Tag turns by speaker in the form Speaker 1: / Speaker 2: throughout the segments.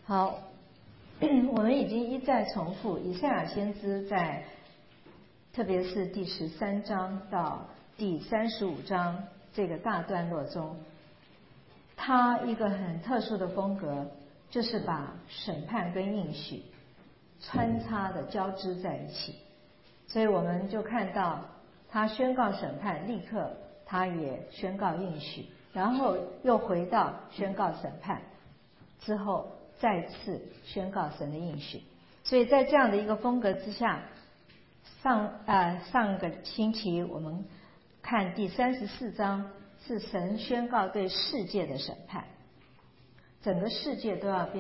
Speaker 1: 好，我们已经一再重复，以赛亚先知在特别是第13章到第35章这个大段落中，他一个很特殊的风格，就是把审判跟应许穿插的交织在一起。所以我们就看到他宣告审判，立刻他也宣告应许，然后又回到宣告审判之后，再次宣告神的应许。所以在这样的一个风格之下，上个星期我们看第34章是神宣告对世界的审判，整个世界都要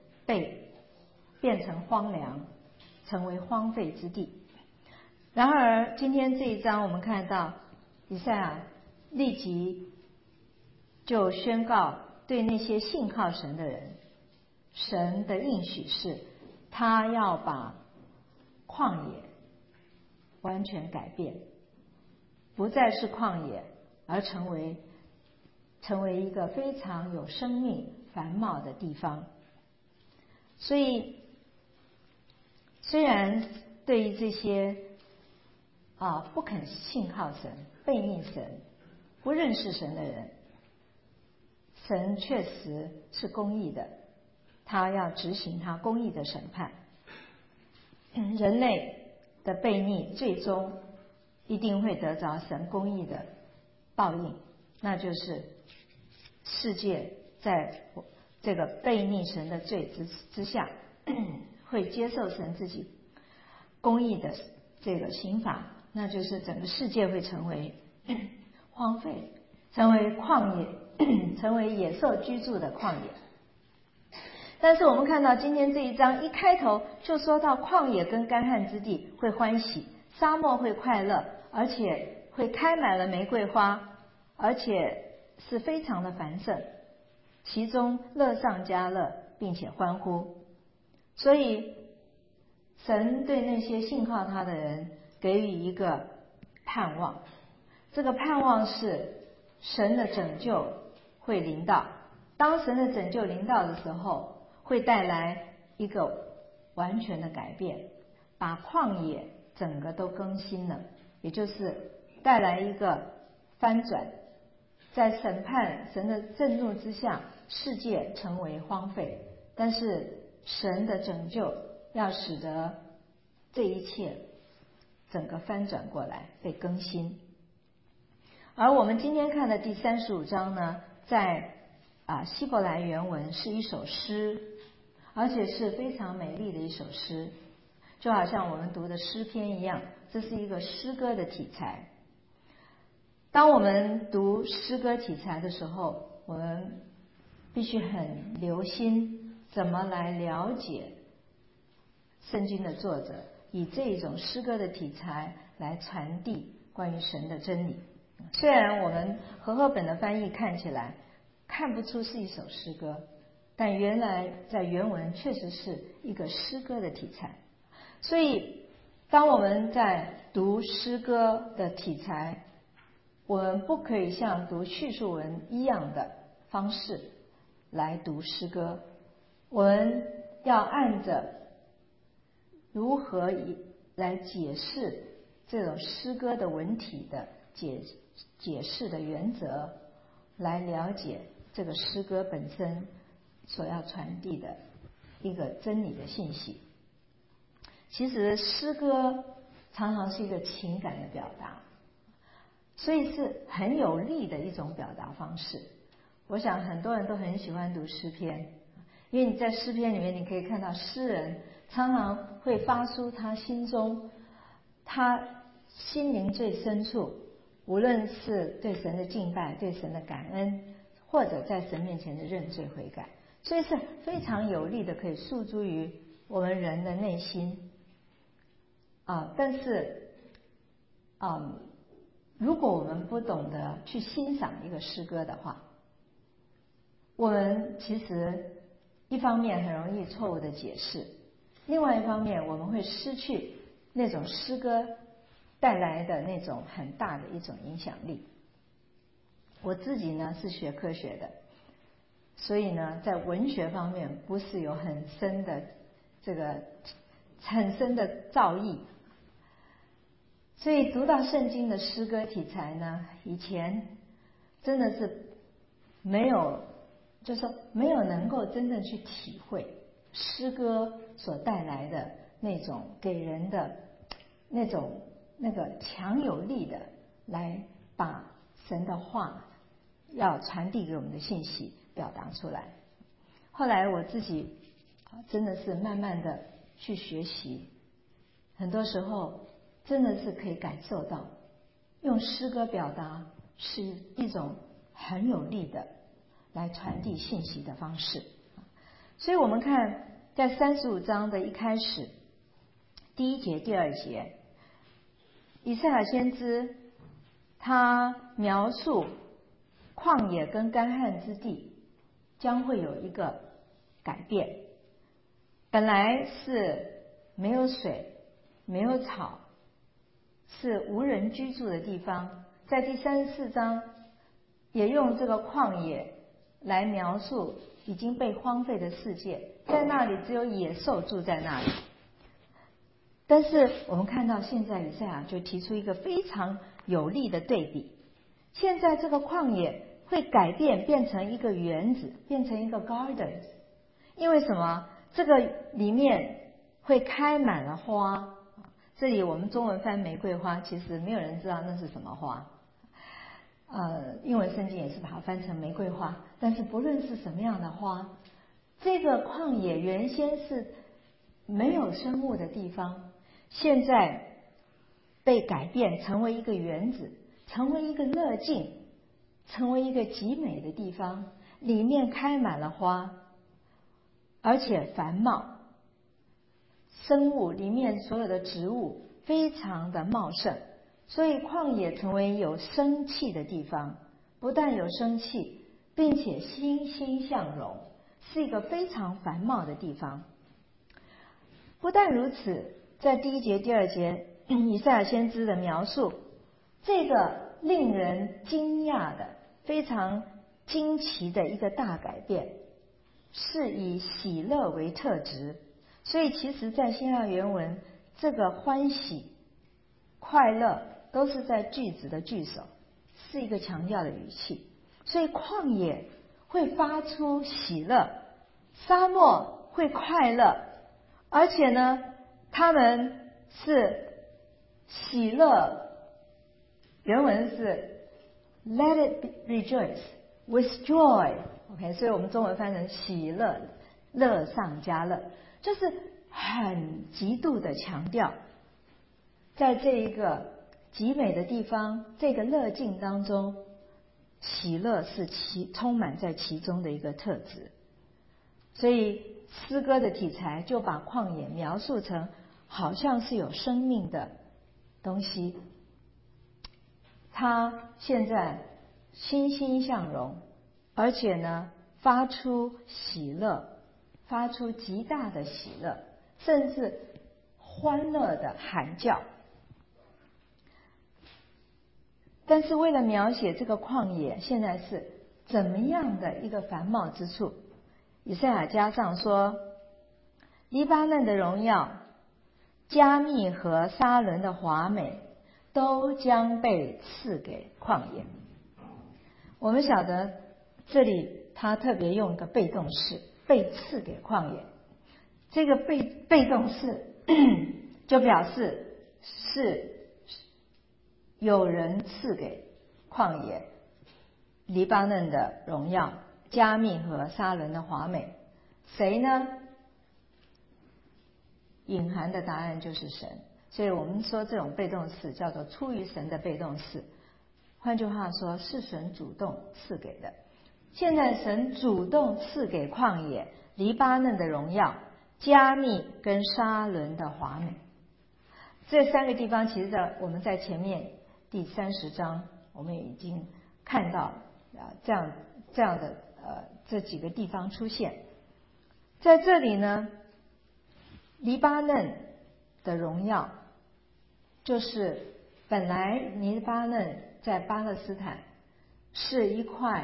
Speaker 1: 变成荒凉，成为荒废之地。然而今天这一章我们看到以赛亚立即就宣告对那些信靠神的人，神的应许是他要把旷野完全改变，不再是旷野，而成为一个非常有生命繁茂的地方。所以虽然对于这些不肯信靠神、悖逆神、不认识神的人，神确实是公义的，他要执行他公义的审判。人类的悖逆最终一定会得着神公义的报应，那就是世界在这个悖逆神的罪之下，会接受神自己公义的这个刑罚，那就是整个世界会成为荒废，成为旷野，成为野兽居住的旷野。但是我们看到今天这一章一开头就说到旷野跟干旱之地会欢喜，沙漠会快乐，而且会开满了玫瑰花，而且是非常的繁盛，其中乐上加乐，并且欢呼。所以神对那些信靠他的人给予一个盼望，这个盼望是神的拯救会临到。当神的拯救临到的时候，会带来一个完全的改变，把旷野整个都更新了，也就是带来一个翻转，在审判神的震怒之下，世界成为荒废，但是神的拯救要使得这一切整个翻转过来，被更新。而我们今天看的第35章呢，在希伯来原文是一首诗，而且是非常美丽的一首诗，就好像我们读的诗篇一样，这是一个诗歌的题材。当我们读诗歌题材的时候，我们必须很留心怎么来了解圣经的作者以这种诗歌的题材来传递关于神的真理。虽然我们和合本的翻译看起来看不出是一首诗歌，但原来在原文确实是一个诗歌的题材。所以当我们在读诗歌的题材，我们不可以像读叙述文一样的方式来读诗歌，我们要按着如何来解释这种诗歌的文体的解释的原则，来了解这个诗歌本身所要传递的一个真理的信息。其实诗歌常常是一个情感的表达，所以是很有力的一种表达方式。我想很多人都很喜欢读诗篇，因为你在诗篇里面你可以看到诗人常常会发出他心中他心灵最深处，无论是对神的敬拜、对神的感恩，或者在神面前的认罪悔改，所以是非常有力的，可以诉诸于我们人的内心。但是如果我们不懂得去欣赏一个诗歌的话，我们其实一方面很容易错误的解释，另外一方面我们会失去那种诗歌带来的那种很大的一种影响力。我自己呢是学科学的， 所以呢，在文学方面不是有很深的造诣。所以读到圣经的诗歌题材呢，以前真的是没有，就是说没有能够真正去体会诗歌所带来的那种给人的那个强有力的来把神的话要传递给我们的信息表达出来。后来我自己真的是慢慢的去学习，很多时候真的是可以感受到用诗歌表达是一种很有力的来传递信息的方式。所以我们看在35章的一开始第1节第2节，以赛亚先知他描述旷野跟干旱之地将会有一个改变，本来是没有水没有草，是无人居住的地方，在第34章也用这个旷野来描述已经被荒废的世界，在那里只有野兽住在那里。但是我们看到现在以赛亚就提出一个非常有力的对比，现在这个旷野会改变，变成一个园子，变成一个 garden。 因为什么？这个里面会开满了花，这里我们中文翻玫瑰花，其实没有人知道那是什么花，英文圣经也是把它翻成玫瑰花。但是不论是什么样的花，这个旷野原先是没有生物的地方，现在被改变成为一个园子，成为一个乐境，成为一个极美的地方，里面开满了花，而且繁茂，生物里面所有的植物非常的茂盛，所以旷野成为有生气的地方，不但有生气，并且欣欣向荣，是一个非常繁茂的地方。不但如此，在第1节第2节以赛亚先知的描述，这个令人惊讶的非常惊奇的一个大改变，是以喜乐为特质。所以其实在希腊原文，这个欢喜快乐都是在句子的句首，是一个强调的语气。所以旷野会发出喜乐，沙漠会快乐，而且呢他们是喜乐，原文是 Let it rejoice with joy。 OK， 所以我们中文翻成喜乐，乐上加乐，就是很极度的强调，在这一个极美的地方，这个乐境当中，喜乐是充满在其中的一个特质。所以诗歌的题材就把旷野描述成好像是有生命的东西，它现在欣欣向荣，而且呢发出喜乐，发出极大的喜乐，甚至欢乐的喊叫。但是为了描写这个旷野现在是怎么样的一个繁茂之处，以赛亚加上说，黎巴嫩的荣耀，加密和沙伦的华美都将被赐给旷野。我们晓得这里他特别用一个被动式，被赐给旷野。这个被动式就表示是有人赐给旷野黎巴嫩的荣耀，加密和沙伦的华美。谁呢？隐含的答案就是神。所以我们说这种被动式叫做出于神的被动式，换句话说是神主动赐给的。现在神主动赐给旷野黎巴嫩的荣耀，加密跟沙伦的华美。这3个地方其实我们在前面第30章我们已经看到这样的这几个地方出现。在这里呢，黎巴嫩的荣耀就是本来黎巴嫩在巴勒斯坦是一块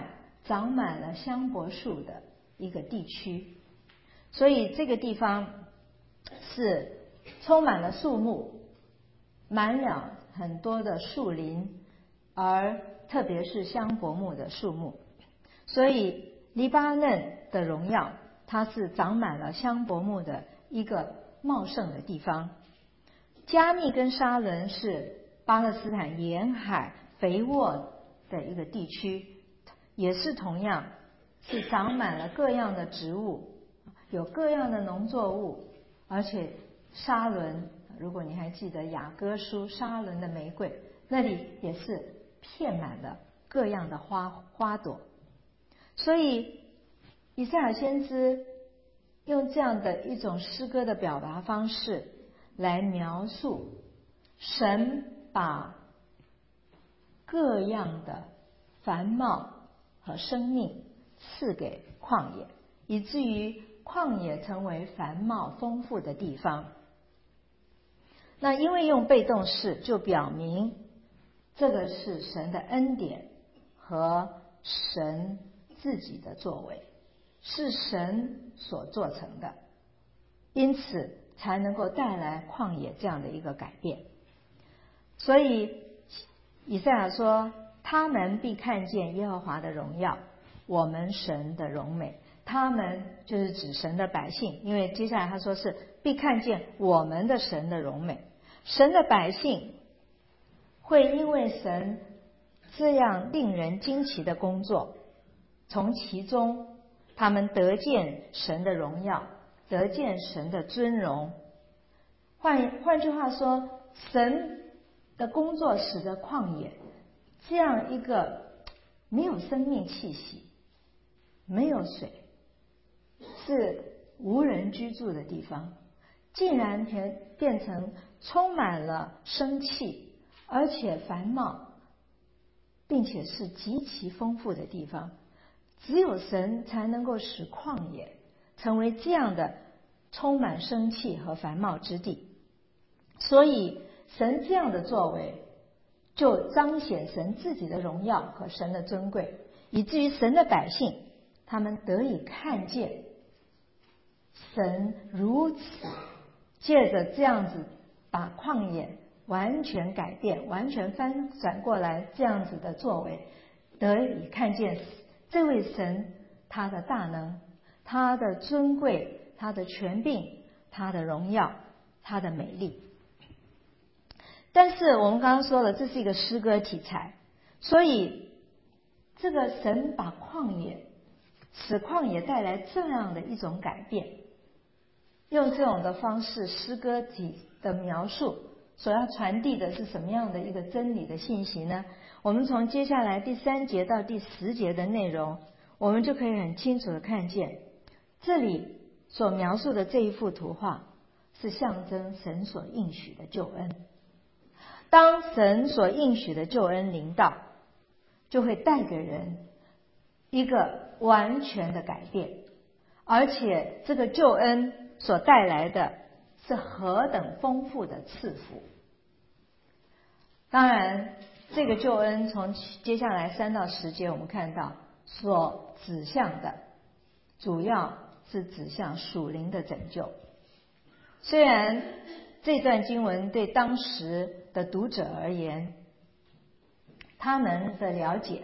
Speaker 1: 长满了香柏树的一个地区，所以这个地方是充满了树木，满了很多的树林，而特别是香柏木的树木。所以黎巴嫩的荣耀，它是长满了香柏木的一个茂盛的地方。加密跟沙伦是巴勒斯坦沿海肥沃的一个地区，也是同样是长满了各样的植物，有各样的农作物，而且沙伦，如果你还记得雅歌书沙伦的玫瑰，那里也是遍满了各样的花朵。所以以赛亚先知用这样的一种诗歌的表达方式来描述神把各样的繁茂和生命赐给旷野，以至于旷野成为繁茂丰富的地方。那因为用被动式，就表明这个是神的恩典和神自己的作为，是神所做成的，因此才能够带来旷野这样的一个改变。所以以赛亚说，他们必看见耶和华的荣耀，我们神的荣美。他们就是指神的百姓，因为接下来他说是必看见我们的神的荣美。神的百姓会因为神这样令人惊奇的工作，从其中他们得见神的荣耀，得见神的尊荣。换句话说，神的工作使得旷野这样一个没有生命气息、没有水、是无人居住的地方，竟然变成充满了生气，而且繁茂，并且是极其丰富的地方。只有神才能够使旷野成为这样的充满生气和繁茂之地。所以神这样的作为就彰显神自己的荣耀和神的尊贵，以至于神的百姓他们得以看见神如此借着这样子把旷野完全改变，完全翻转过来这样子的作为，得以看见这位神他的大能，他的尊贵，他的权柄，他的荣耀，他的美丽。但是我们刚刚说了，这是一个诗歌题材，所以这个神把旷野使旷野带来这样的一种改变，用这种的方式诗歌体的描述所要传递的是什么样的一个真理的信息呢？我们从接下来第3节到第10节的内容，我们就可以很清楚的看见，这里所描述的这一幅图画是象征神所应许的救恩。当神所应许的救恩临到，就会带给人一个完全的改变，而且这个救恩所带来的是何等丰富的赐福。当然这个救恩从接下来3到10节我们看到所指向的主要是指向属灵的拯救。虽然这段经文对当时的读者而言，他们的了解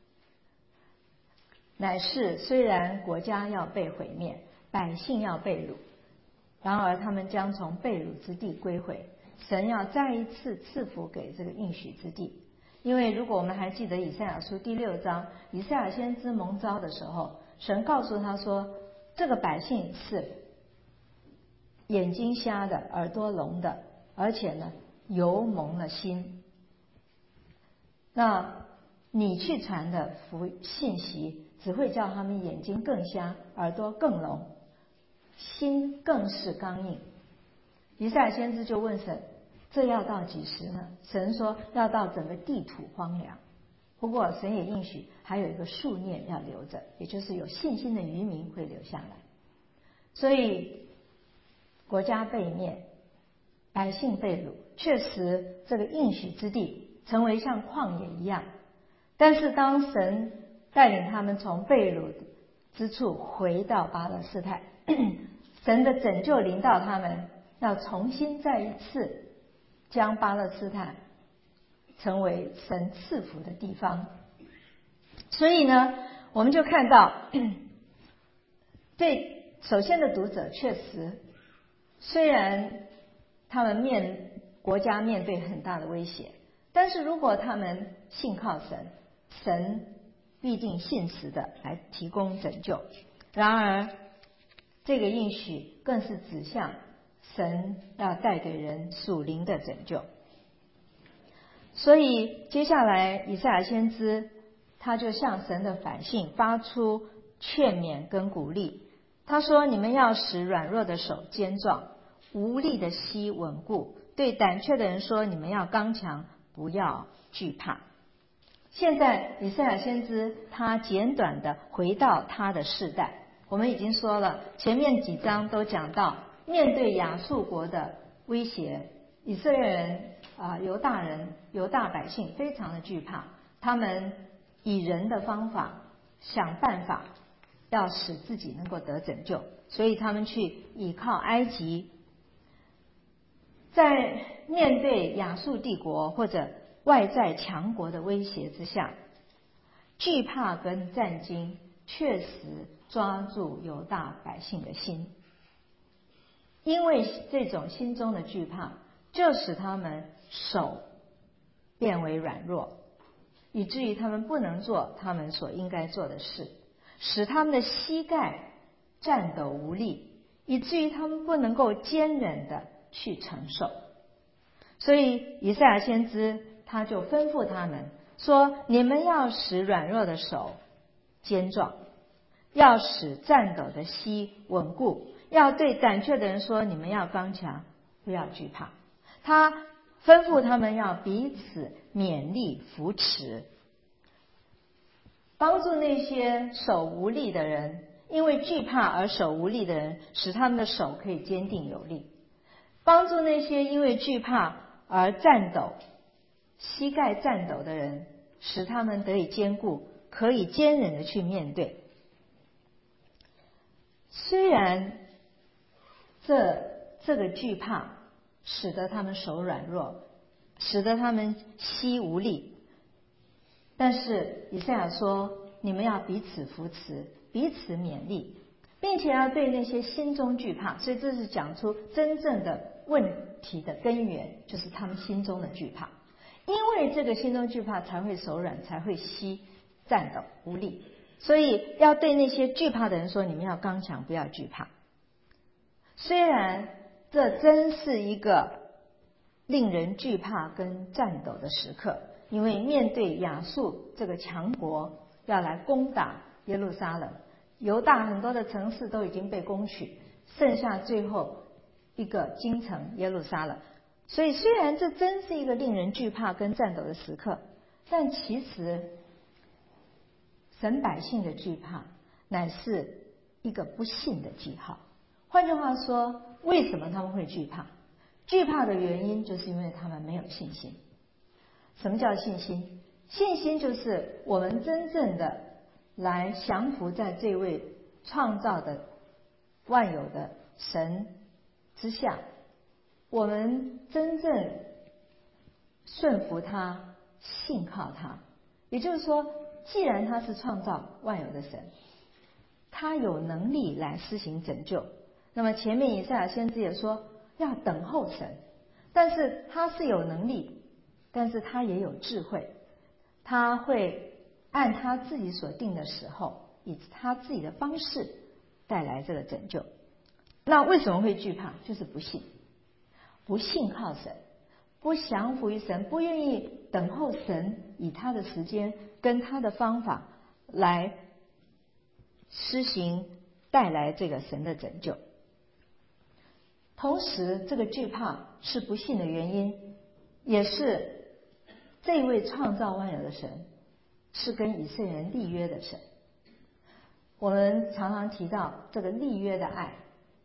Speaker 1: 乃是虽然国家要被毁灭，百姓要被掳，然而他们将从被掳之地归回，神要再一次赐福给这个应许之地。因为如果我们还记得以赛亚书第6章，以赛亚先知蒙召的时候，神告诉他说，这个百姓是眼睛瞎的，耳朵聋的，而且呢油蒙了心。那你去传的信息只会叫他们眼睛更瞎，耳朵更聋，心更是刚硬。以赛亚先知就问神，这要到几时呢？神说要到整个地土荒凉。不过神也应许还有一个数念要留着，也就是有信心的渔民会留下来。所以国家被灭，百姓被掳，确实这个应许之地成为像旷野一样。但是当神带领他们从被掳之处回到巴勒斯坦。神的拯救临到他们，要重新再一次将巴勒斯坦成为神赐福的地方。所以呢，我们就看到，对首先的读者确实，虽然他们国家面对很大的威胁，但是如果他们信靠神，神必定信实的来提供拯救。然而这个应许更是指向神要带给人属灵的拯救。所以接下来以赛亚先知他就向神的百姓发出劝勉跟鼓励。他说，你们要使软弱的手坚壮，无力的膝稳固，对胆怯的人说，你们要刚强，不要惧怕。现在以赛亚先知他简短的回到他的世代。我们已经说了，前面几章都讲到，面对亚述国的威胁，以色列人犹大百姓非常的惧怕，他们以人的方法想办法要使自己能够得拯救，所以他们去倚靠埃及。在面对亚述帝国或者外在强国的威胁之下，惧怕跟战惊确实抓住犹大百姓的心，因为这种心中的惧怕，就使他们手变为软弱，以至于他们不能做他们所应该做的事，使他们的膝盖颤抖无力，以至于他们不能够坚忍的去承受。所以以赛亚先知他就吩咐他们说，你们要使软弱的手坚壮，要使颤抖的膝稳固，要对胆怯的人说，你们要刚强，不要惧怕。他吩咐他们要彼此勉励扶持，帮助那些手无力的人，因为惧怕而手无力的人，使他们的手可以坚定有力；帮助那些因为惧怕而颤抖、膝盖颤抖的人，使他们得以坚固，可以坚忍的去面对。虽然这个惧怕使得他们手软弱，使得他们膝无力，但是以赛亚说，你们要彼此扶持，彼此勉励，并且要对那些心中惧怕，所以这是讲出真正的问题的根源，就是他们心中的惧怕。因为这个心中惧怕，才会手软，才会膝颤抖无力。所以要对那些惧怕的人说，你们要刚强，不要惧怕。虽然这真是一个令人惧怕跟颤抖的时刻，因为面对亚述这个强国要来攻打耶路撒冷，犹大很多的城市都已经被攻取，剩下最后一个京城耶路撒冷。所以虽然这真是一个令人惧怕跟颤抖的时刻，但其实神百姓的惧怕乃是一个不信的记号。换句话说，为什么他们会惧怕？惧怕的原因就是因为他们没有信心。什么叫信心？信心就是我们真正的来降服在这位创造的万有的神之下，我们真正顺服他，信靠他。也就是说，既然他是创造万有的神，他有能力来施行拯救。那么前面以赛亚先知也说要等候神，但是他是有能力，但是他也有智慧，他会按他自己所定的时候，以他自己的方式带来这个拯救。那为什么会惧怕？就是不信，不信靠神，不降服于神，不愿意等候神以他的时间跟他的方法来施行，带来这个神的拯救。同时这个惧怕是不信的原因，也是这位创造万有的神是跟以色列人立约的神。我们常常提到这个立约的爱，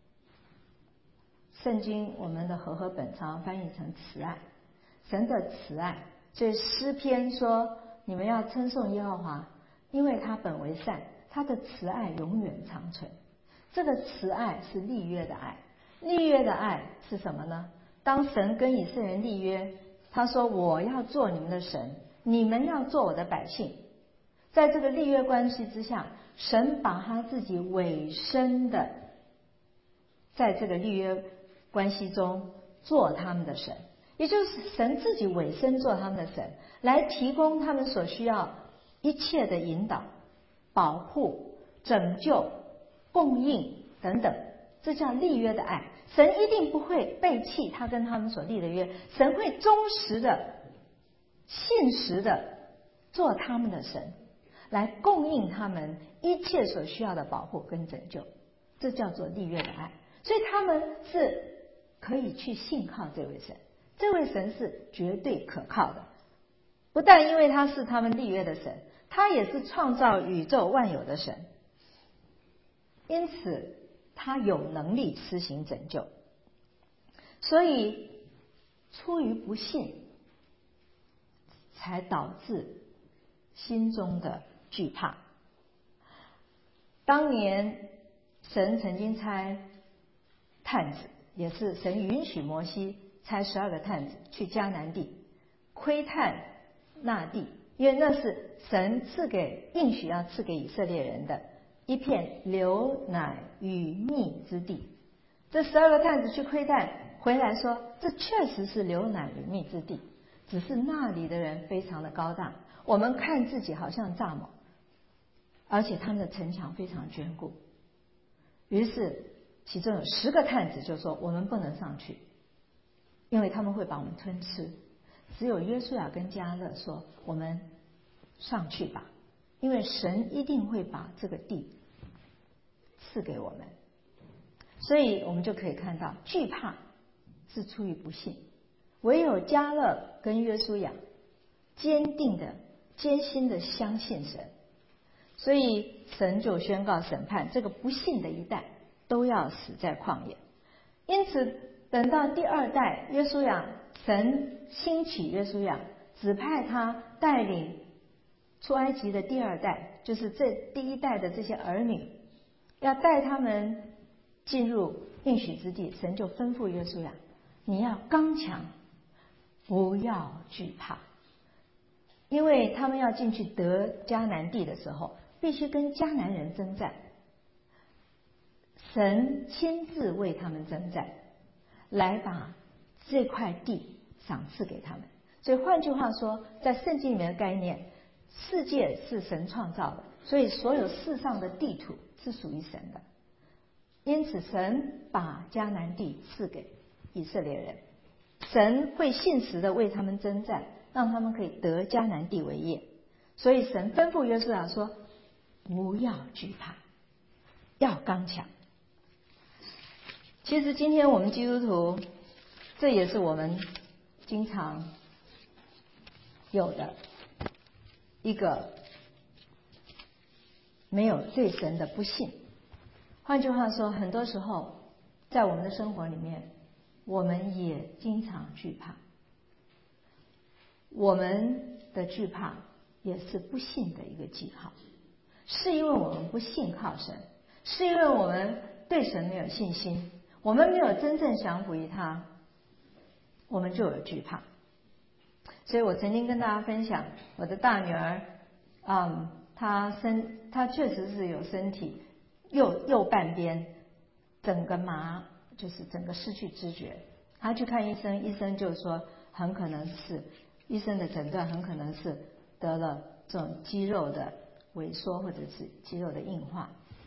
Speaker 1: 圣经我们的和合本常常翻译成慈爱，神的慈爱。所以诗篇说，你们要称颂耶和华， 因为他本为善，他的慈爱永远长存。这个慈爱是立约的爱。立约的爱是什么呢？当神跟以色列人立约，他说我要做你们的神，你们要做我的百姓。在这个立约关系之下，神把他自己委身的在这个立约关系中做他们的神，也就是神自己委身做他们的神，来提供他们所需要一切的引导、保护、拯救、供应等等，这叫立约的爱。神一定不会背弃他跟他们所立的约，神会忠实的、信实的做他们的神，来供应他们一切所需要的保护跟拯救，这叫做立约的爱。所以他们是可以去信靠这位神，这位神是绝对可靠的。不但因为他是他们立约的神，他也是创造宇宙万有的神，因此他有能力施行拯救。所以出于不信，才导致心中的惧怕。当年神曾经差探子，也是神允许摩西差12个探子去迦南地窥探那地，因为那是神应许要赐给以色列人的一片流奶与蜜之地。这12个探子去窥探，回来说这确实是流奶与蜜之地，只是那里的人非常的高大，我们看自己好像蚱蜢，而且他们的城墙非常坚固。于是其中有10个探子就说我们不能上去，因为他们会把我们吞吃。只有约书亚跟迦勒说我们上去吧，因为神一定会把这个地赐给我们。所以我们就可以看到惧怕是出于不信，唯有迦勒跟约书亚坚定的艰辛的相信神，所以神就宣告审判这个不信的一代都要死在旷野。因此等到第2代约书亚，神兴起约书亚，指派他带领出埃及的第2代，就是这第1代的这些儿女，要带他们进入应许之地。神就吩咐约书亚，你要刚强，不要惧怕，因为他们要进去得迦南地的时候，必须跟迦南人征战，神亲自为他们征战，来把这块地赏赐给他们。所以换句话说，在圣经里面的概念，世界是神创造的，所以所有世上的地土是属于神的。因此神把迦南地赐给以色列人，神会信实的为他们征战，让他们可以得迦南地为业。所以神吩咐约书亚说，不要惧怕，要刚强。其实今天我们基督徒，这也是我们经常有的一个没有对神的不信。换句话说，很多时候在我们的生活里面，我们也经常惧怕。我们的惧怕也是不信的一个记号，是因为我们不信靠神，是因为我们对神没有信心，我们没有真正降服于他，我们就有惧怕。所以我曾经跟大家分享，我的大女儿，她确实是有身体右半边整个麻，就是整个失去知觉。她去看医生，医生就说很可能是，医生的诊断很可能是得了这种肌肉的萎缩或者是肌肉的硬化。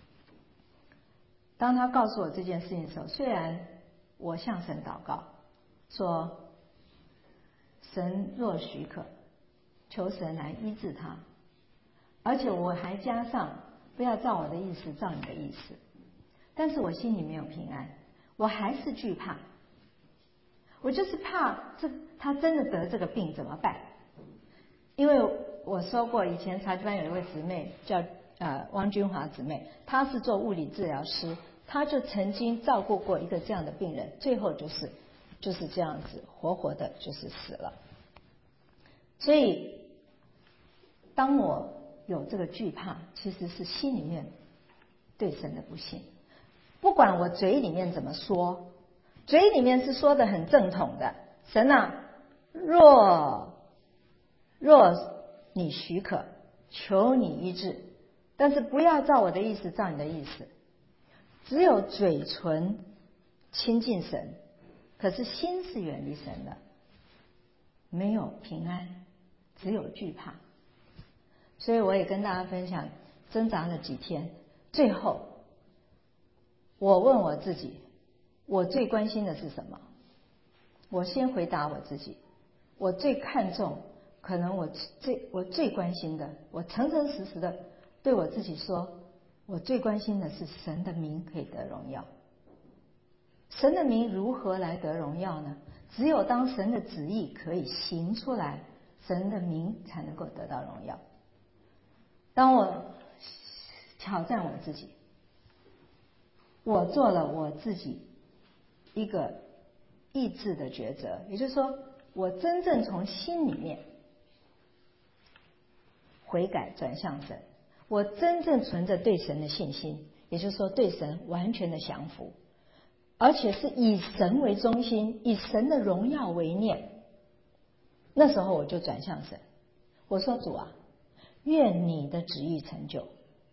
Speaker 1: 当她告诉我这件事情的时候，虽然我向神祷告说神若许可，求神来医治他，而且我还加上不要照我的意思，照你的意思，但是我心里没有平安，我还是惧怕。我就是怕他真的得这个病怎么办？因为我说过，以前茶具班有一位姊妹叫汪君华姊妹，她是做物理治疗师，她就曾经照顾过一个这样的病人，最后就是这样子活活的就是死了。所以当我有这个惧怕，其实是心里面对神的不信。不管我嘴里面怎么说，嘴里面是说的很正统的，神啊，若你许可，求你医治，但是不要照我的意思，照你的意思。只有嘴唇亲近神，可是心是远离神的，没有平安，只有惧怕。所以我也跟大家分享，挣扎了几天，最后我问我自己，我最关心的是什么？我先回答我自己，我最看重，可能我最关心的，我诚诚实实的对我自己说，我最关心的是神的名可以得荣耀。神的名如何来得荣耀呢？只有当神的旨意可以行出来，神的名才能够得到荣耀。当我挑战我自己，我做了我自己一个意志的抉择，也就是说，我真正从心里面悔改转向神，我真正存着对神的信心，也就是说对神完全的降服，而且是以神为中心，以神的荣耀为念。那时候我就转向神，我说主啊，愿你的旨意成就。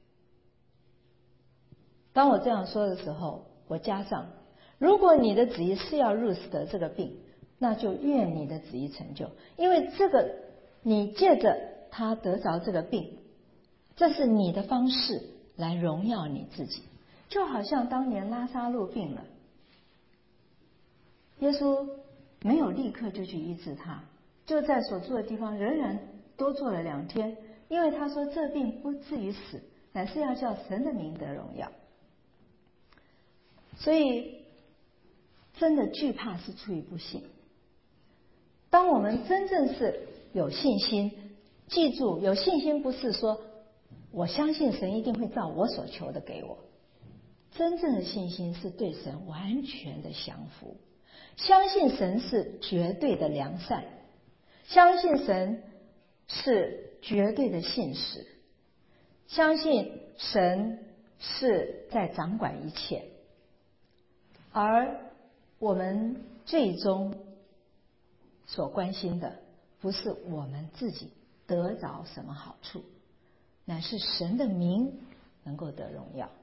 Speaker 1: 当我这样说的时候，我加上，如果你的旨意是要Ruth得这个病，那就愿你的旨意成就，因为这个你借着他得着这个病，这是你的方式来荣耀你自己。就好像当年拉撒路病了，耶稣没有立刻就去医治他，就在所住的地方仍然多做了2天，因为他说这病不至于死，乃是要叫神的名得荣耀。所以真的惧怕是出于不信。当我们真正是有信心，记住，有信心不是说我相信神一定会照我所求的给我，真正的信心是对神完全的降服，相信神是绝对的良善，相信神是绝对的信实，相信神是在掌管一切。而我们最终所关心的不是我们自己得着什么好处，乃是神的名能够得荣耀。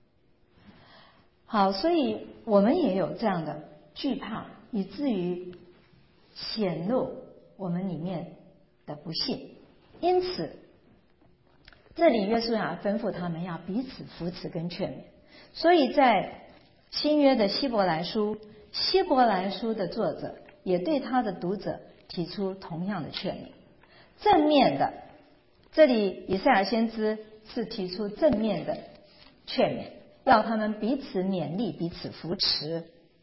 Speaker 1: 好，所以我们也有这样的惧怕，以至于显露我们里面的不信。因此这里约书亚吩咐他们要彼此扶持跟劝勉。所以在新约的希伯来书的作者也对他的读者提出同样的劝勉。正面的，这里以赛亚先知是提出正面的劝勉，要他们彼此勉励，彼此扶持。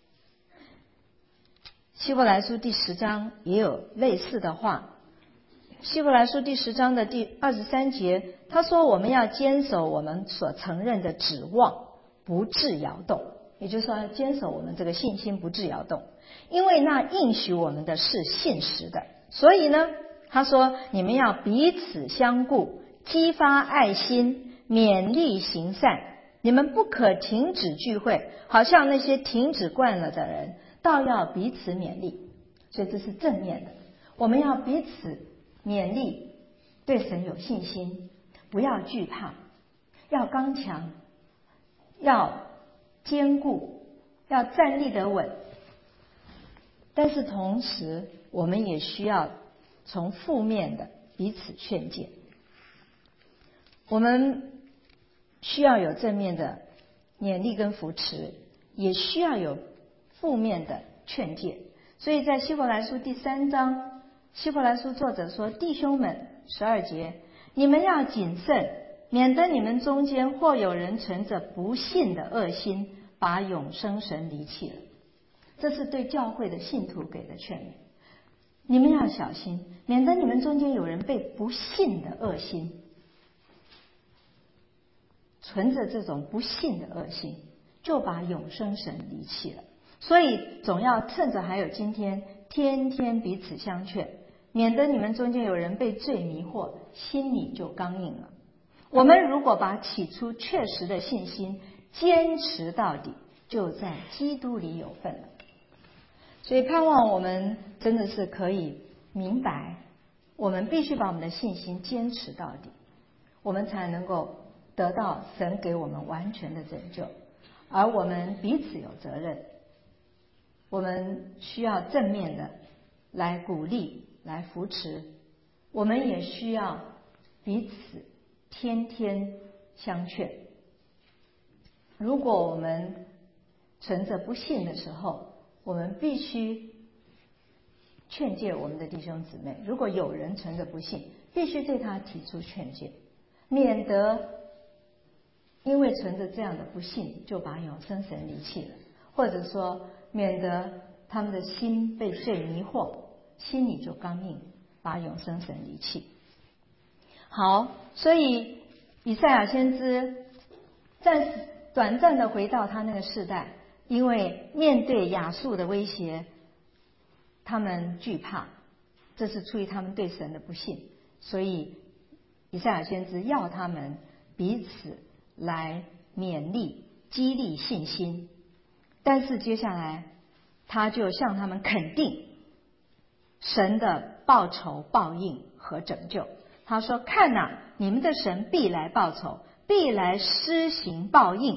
Speaker 1: 希伯来书第10章也有类似的话。希伯来书第10章的第23节，他说我们要坚守我们所承认的指望，不致摇动。也就是说，要坚守我们这个信心，不致摇动，因为那应许我们的是信实的。所以呢，他说你们要彼此相顾，激发爱心，勉励行善。你们不可停止聚会，好像那些停止惯了的人，倒要彼此勉励。所以这是正面的，我们要彼此勉励，对神有信心，不要惧怕，要刚强，要坚固，要站立得稳。但是同时我们也需要从负面的彼此劝诫，我们需要有正面的勉励跟扶持，也需要有负面的劝诫。所以在希伯来书第3章，希伯来书作者说，弟兄们，12节，你们要谨慎，免得你们中间或有人存着不信的恶心，把永生神离弃了。这是对教会的信徒给的劝勉。你们要小心，免得你们中间有人被不信的恶心，存着这种不信的恶心，就把永生神离弃了。所以总要趁着还有今天，天天彼此相劝，免得你们中间有人被罪迷惑，心里就刚硬了。 我们如果把起初确实的信心坚持到底，就在基督里有份了。所以盼望我们真的是可以明白，我们必须把我们的信心坚持到底，我们才能够得到神给我们完全的拯救。而我们彼此有责任，我们需要正面的来鼓励，来扶持，我们也需要彼此天天相劝。如果我们存着不信的时候，我们必须劝诫我们的弟兄姊妹，如果有人存着不信，必须对他提出劝诫，免得因为存着这样的不信就把永生神离弃了，或者说免得他们的心被罪迷惑，心里就刚硬，把永生神离弃。好，所以以赛亚先知短暂的回到他那个世代，因为面对亚述的威胁，他们惧怕，这是出于他们对神的不信，所以以赛亚先知要他们彼此来勉励激励信心。但是接下来他就向他们肯定神的报仇报应和拯救。他说，看哪，你们的神必来报仇，必来施行报应，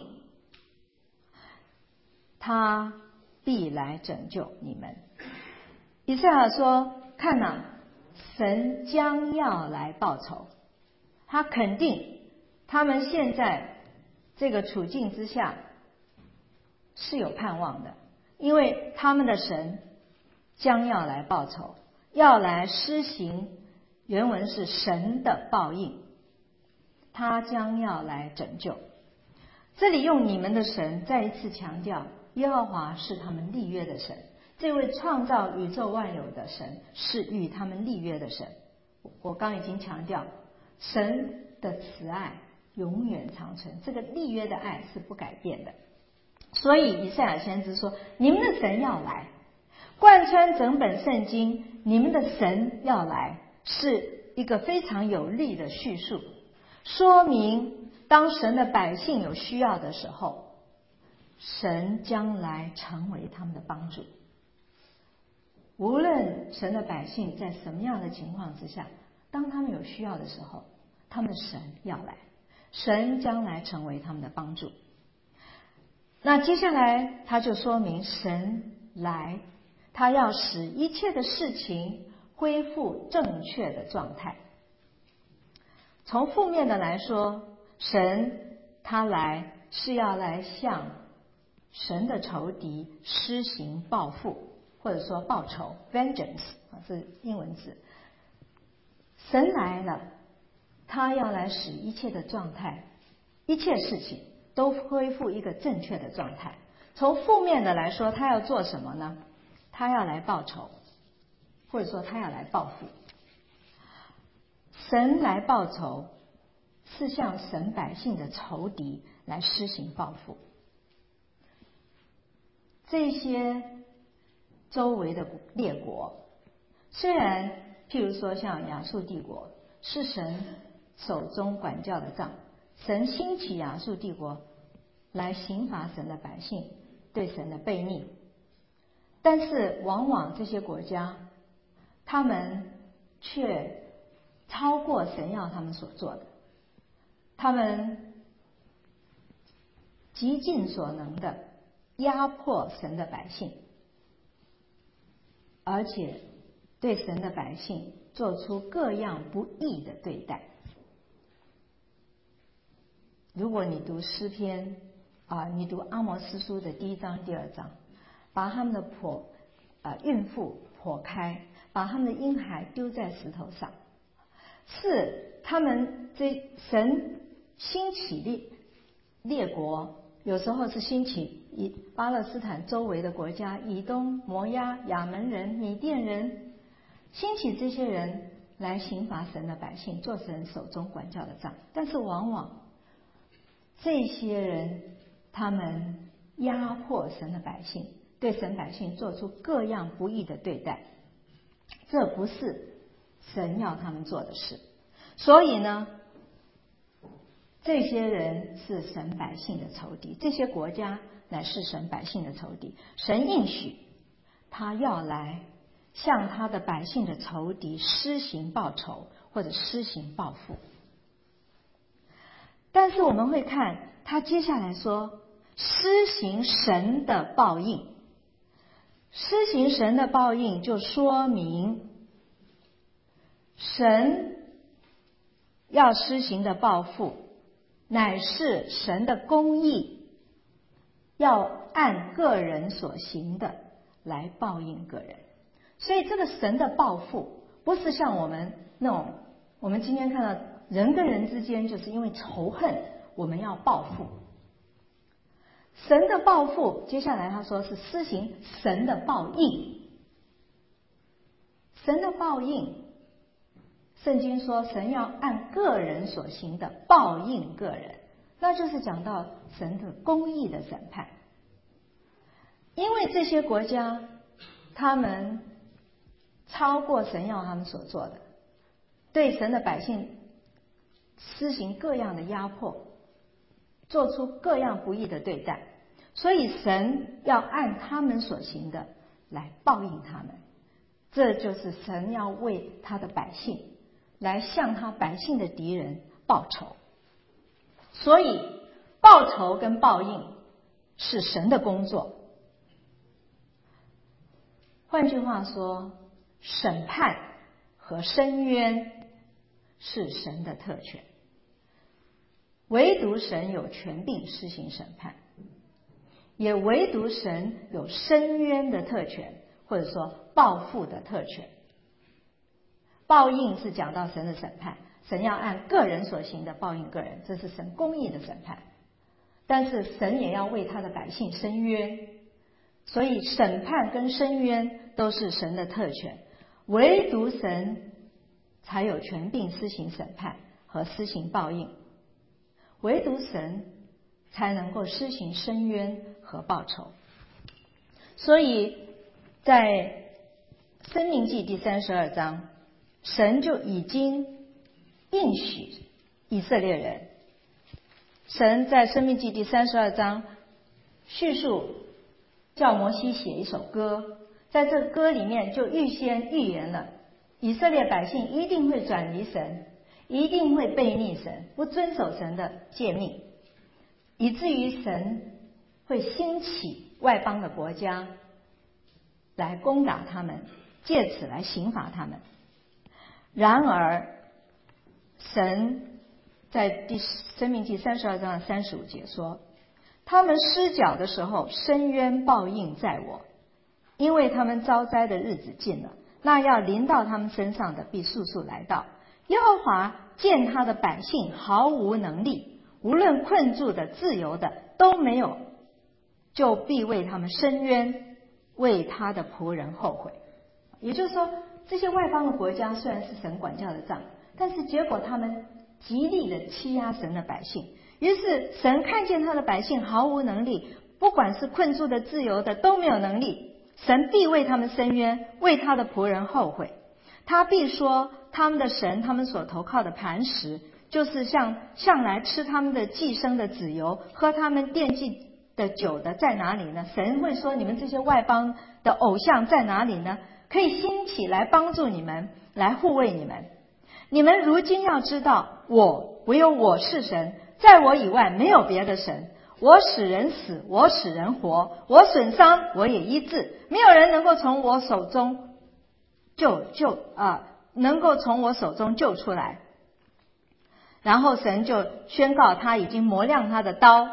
Speaker 1: 他必来拯救你们。以赛亚说，看哪，神将要来报仇。他肯定他们现在这个处境之下是有盼望的，因为他们的神将要来报仇，要来施行，原文是神的报应，他将要来拯救。这里用你们的神再一次强调，耶和华是他们立约的神，这位创造宇宙万有的神是与他们立约的神。我刚已经强调，神的慈爱永远长存，这个立约的爱是不改变的。所以以赛亚先知说，你们的神要来，贯穿整本圣经，你们的神要来是一个非常有力的叙述，说明当神的百姓有需要的时候，神将来成为他们的帮助。无论神的百姓在什么样的情况之下，当他们有需要的时候，他们的神要来，神将来成为他们的帮助。那接下来他就说明神来，他要使一切的事情恢复正确的状态。从负面的来说，神他来是要来向神的仇敌施行报复，或者说报仇 vengeance 是英文字。神来了，他要来使一切的状态，一切事情都恢复一个正确的状态。从负面的来说，他要做什么呢？他要来报仇，或者说他要来报复。神来报仇，是向神百姓的仇敌来施行报复。这些周围的列国，虽然譬如说像亚述帝国是神手中管教的杖，神兴起亚述帝国来刑罚神的百姓对神的悖逆，但是往往这些国家他们却超过神要他们所做的，他们极尽所能的压迫神的百姓，而且对神的百姓做出各样不义的对待。如果你读诗篇你读阿摩司书的第1章、第2章，把他们的孕妇剖开，把他们的婴孩丢在石头上，是他们这神兴起列国，有时候是兴起以巴勒斯坦周围的国家，以东、摩押、亚门人、米甸人，兴起这些人来刑罚神的百姓，做神手中管教的杖。但是往往这些人他们压迫神的百姓，对神百姓做出各样不义的对待，这不是神要他们做的事。所以呢， 这些人是神百姓的仇敌，这些国家乃是神百姓的仇敌。神应许他要来向他的百姓的仇敌施行报仇，或者施行报复。但是我们会看他接下来说，施行神的报应。施行神的报应，就说明神要施行的报复乃是神的公义，要按个人所行的来报应个人。所以这个神的报复不是像我们那种，我们今天看到人跟人之间就是因为仇恨我们要报复。神的报复，接下来他说是施行神的报应。神的报应，圣经说神要按个人所行的报应个人，那就是讲到神的公义的审判。因为这些国家他们超过神要他们所做的，对神的百姓施行各样的压迫，做出各样不义的对待，所以神要按他们所行的来报应他们。这就是神要为他的百姓来向他百姓的敌人报仇。所以报仇跟报应是神的工作。换句话说，审判和伸冤是神的特权，唯独神有权柄施行审判，也唯独神有伸冤的特权，或者说报复的特权。报应是讲到神的审判，神要按个人所行的报应个人，这是神公义的审判。但是神也要为他的百姓伸冤，所以审判跟伸冤都是神的特权，唯独神才有权柄施行审判和施行报应，唯独神才能够施行伸冤和报仇。所以在申命记第32章，神就已经应许以色列人。神在申命记第32章叙述，叫摩西写一首歌，在这个歌里面就预先预言了以色列百姓一定会转离神，一定会悖逆神，不遵守神的诫命，以至于神会兴起外邦的国家来攻打他们，借此来刑罚他们。然而神在申命记32章35节说，他们失脚的时候，伸冤报应在我，因为他们遭灾的日子近了，那要临到他们身上的必速速来到。耶和华见他的百姓毫无能力，无论困住的自由的都没有，就必为他们伸冤，为他的仆人后悔。也就是说，这些外邦的国家虽然是神管教的杖，但是结果他们极力的欺压神的百姓。于是神看见他的百姓毫无能力，不管是困住的自由的都没有能力，神必为他们伸冤，为他的仆人后悔。他必说，他们的神，他们所投靠的磐石，就是向来吃他们的寄生的脂油，喝他们奠祭的酒的在哪里呢？神会说，你们这些外邦的偶像在哪里呢？可以兴起来帮助你们，来护卫你们。你们如今要知道，唯有我是神，在我以外没有别的神。我使人死，我使人活，我损伤，我也医治。没有人能够从我手中能够从我手中救出来。然后神就宣告，他已经磨亮他的刀，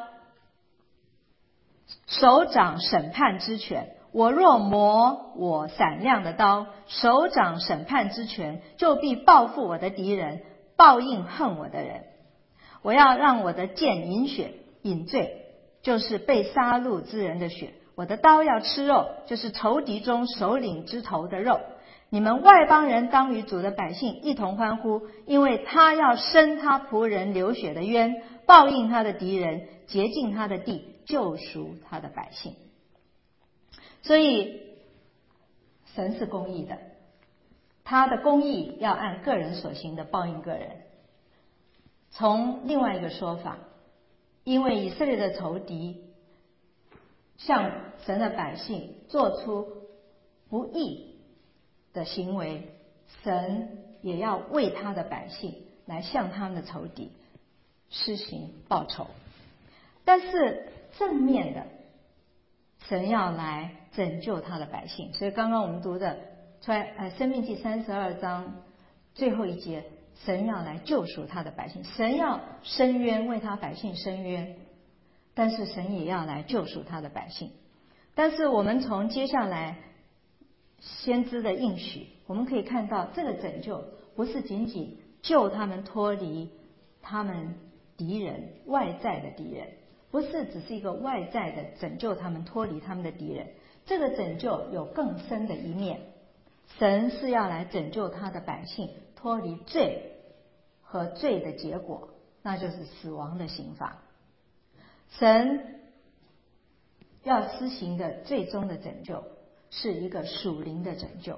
Speaker 1: 手掌审判之权。我若磨我闪亮的刀，手掌审判之权，就必报复我的敌人，报应恨我的人。我要让我的剑饮血，饮醉，就是被杀戮之人的血。我的刀要吃肉，就是仇敌中首领之头的肉。你们外邦人当与主的百姓一同欢呼，因为他要伸他仆人流血的冤，报应他的敌人，洁净他的地，救赎他的百姓。所以神是公义的，他的公义要按个人所行的报应个人。 从另外一个说法，因为以色列的仇敌向神的百姓做出不义的行为，神也要为他的百姓来向他们的仇敌施行报仇。但是正面的，神要来拯救他的百姓。所以刚刚我们读的申命记32章最后一节，神要来救赎他的百姓，神要伸冤，为他百姓伸冤，但是神也要来救赎他的百姓。但是我们从接下来先知的应许，我们可以看到这个拯救不是仅仅救他们脱离他们敌人外在的敌人，不是只是一个外在的拯救他们脱离他们的敌人，这个拯救有更深的一面。神是要来拯救他的百姓脱离罪和罪的结果，那就是死亡的刑罚。神要施行的最终的拯救是一个属灵的拯救。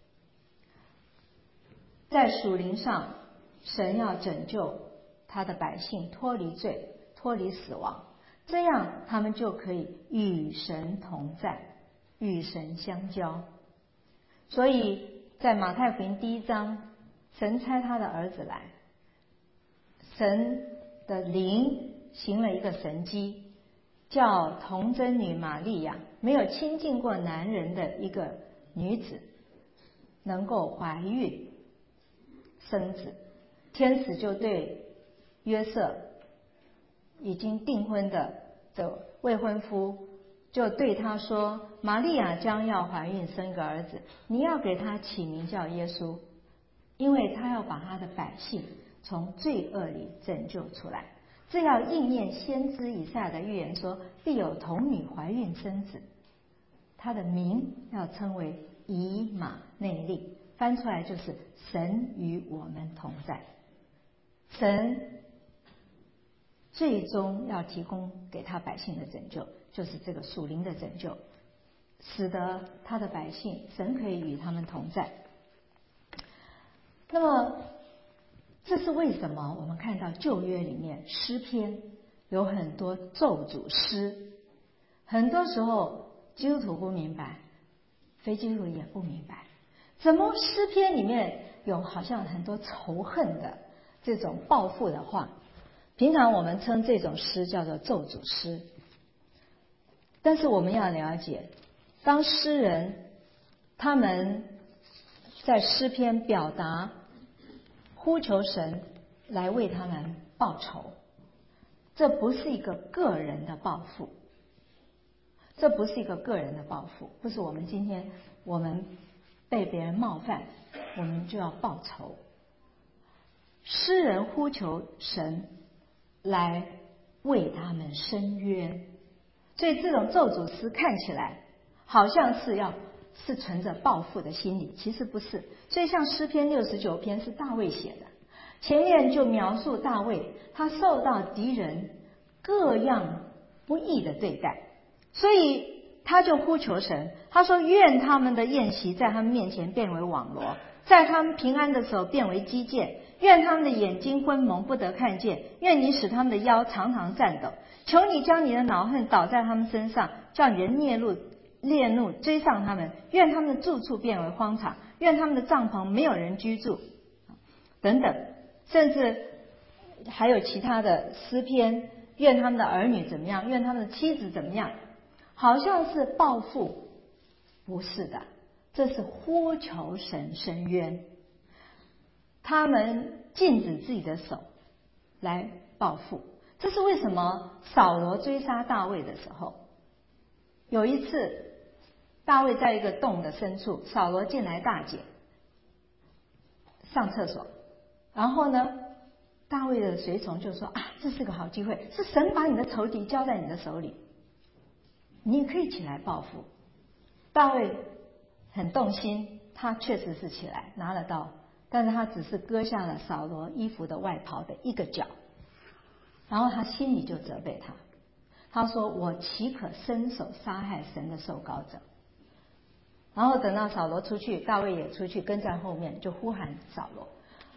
Speaker 1: 在属灵上，神要拯救他的百姓脱离罪，脱离死亡，这样他们就可以与神同在，与神相交。所以在马太福音第1章，神差他的儿子来，神的灵行了一个神迹，叫童贞女玛利亚，没有亲近过男人的一个女子，能够怀孕生子。天使就对约瑟已经订婚的未婚夫就对他说，玛利亚将要怀孕生一个儿子，你要给他起名叫耶稣，因为他要把他的百姓从罪恶里拯救出来。这要应验先知以赛亚的预言说，必有童女怀孕生子，他的名要称为以马内利，翻出来就是神与我们同在。神最终要提供给他百姓的拯救，就是这个属灵的拯救，使得他的百姓神可以与他们同在。那么这是为什么我们看到旧约里面诗篇有很多咒诅诗，很多时候基督徒不明白，非基督徒也不明白，怎么诗篇里面有好像很多仇恨的这种报复的话。平常我们称这种诗叫做咒诅诗，但是我们要了解，当诗人他们在诗篇表达呼求神来为他们报仇，这不是一个个人的报复，这不是一个个人的报复，不是我们今天我们被别人冒犯，我们就要报仇。诗人呼求神来为他们伸冤，所以这种咒诅诗看起来好像是存着报复的心理，其实不是。所以像诗篇69篇是大卫写的，前面就描述大卫他受到敌人各样不义的对待，所以他就呼求神，他说，愿他们的宴席在他们面前变为网罗，在他们平安的时候变为基建，愿他们的眼睛昏蒙不得看见，愿你使他们的腰常常颤抖，求你将你的恼恨倒在他们身上，叫你的烈怒追上他们，愿他们的住处变为荒场，愿他们的帐篷没有人居住等等。甚至还有其他的诗篇，愿他们的儿女怎么样，愿他们的妻子怎么样，好像是报复，不是的，这是呼求神伸冤。他们禁止自己的手来报复，这是为什么扫罗追杀大卫的时候，有一次大卫在一个洞的深处，扫罗进来大姐上厕所，然后呢大卫的随从就说，这是个好机会，是神把你的仇敌交在你的手里，你也可以起来报复。大卫很动心，他确实是起来拿了刀，但是他只是割下了扫罗衣服的外袍的一个角，然后他心里就责备他说，我岂可伸手杀害神的受膏者。然后等到扫罗出去，大卫也出去跟在后面，就呼喊扫罗。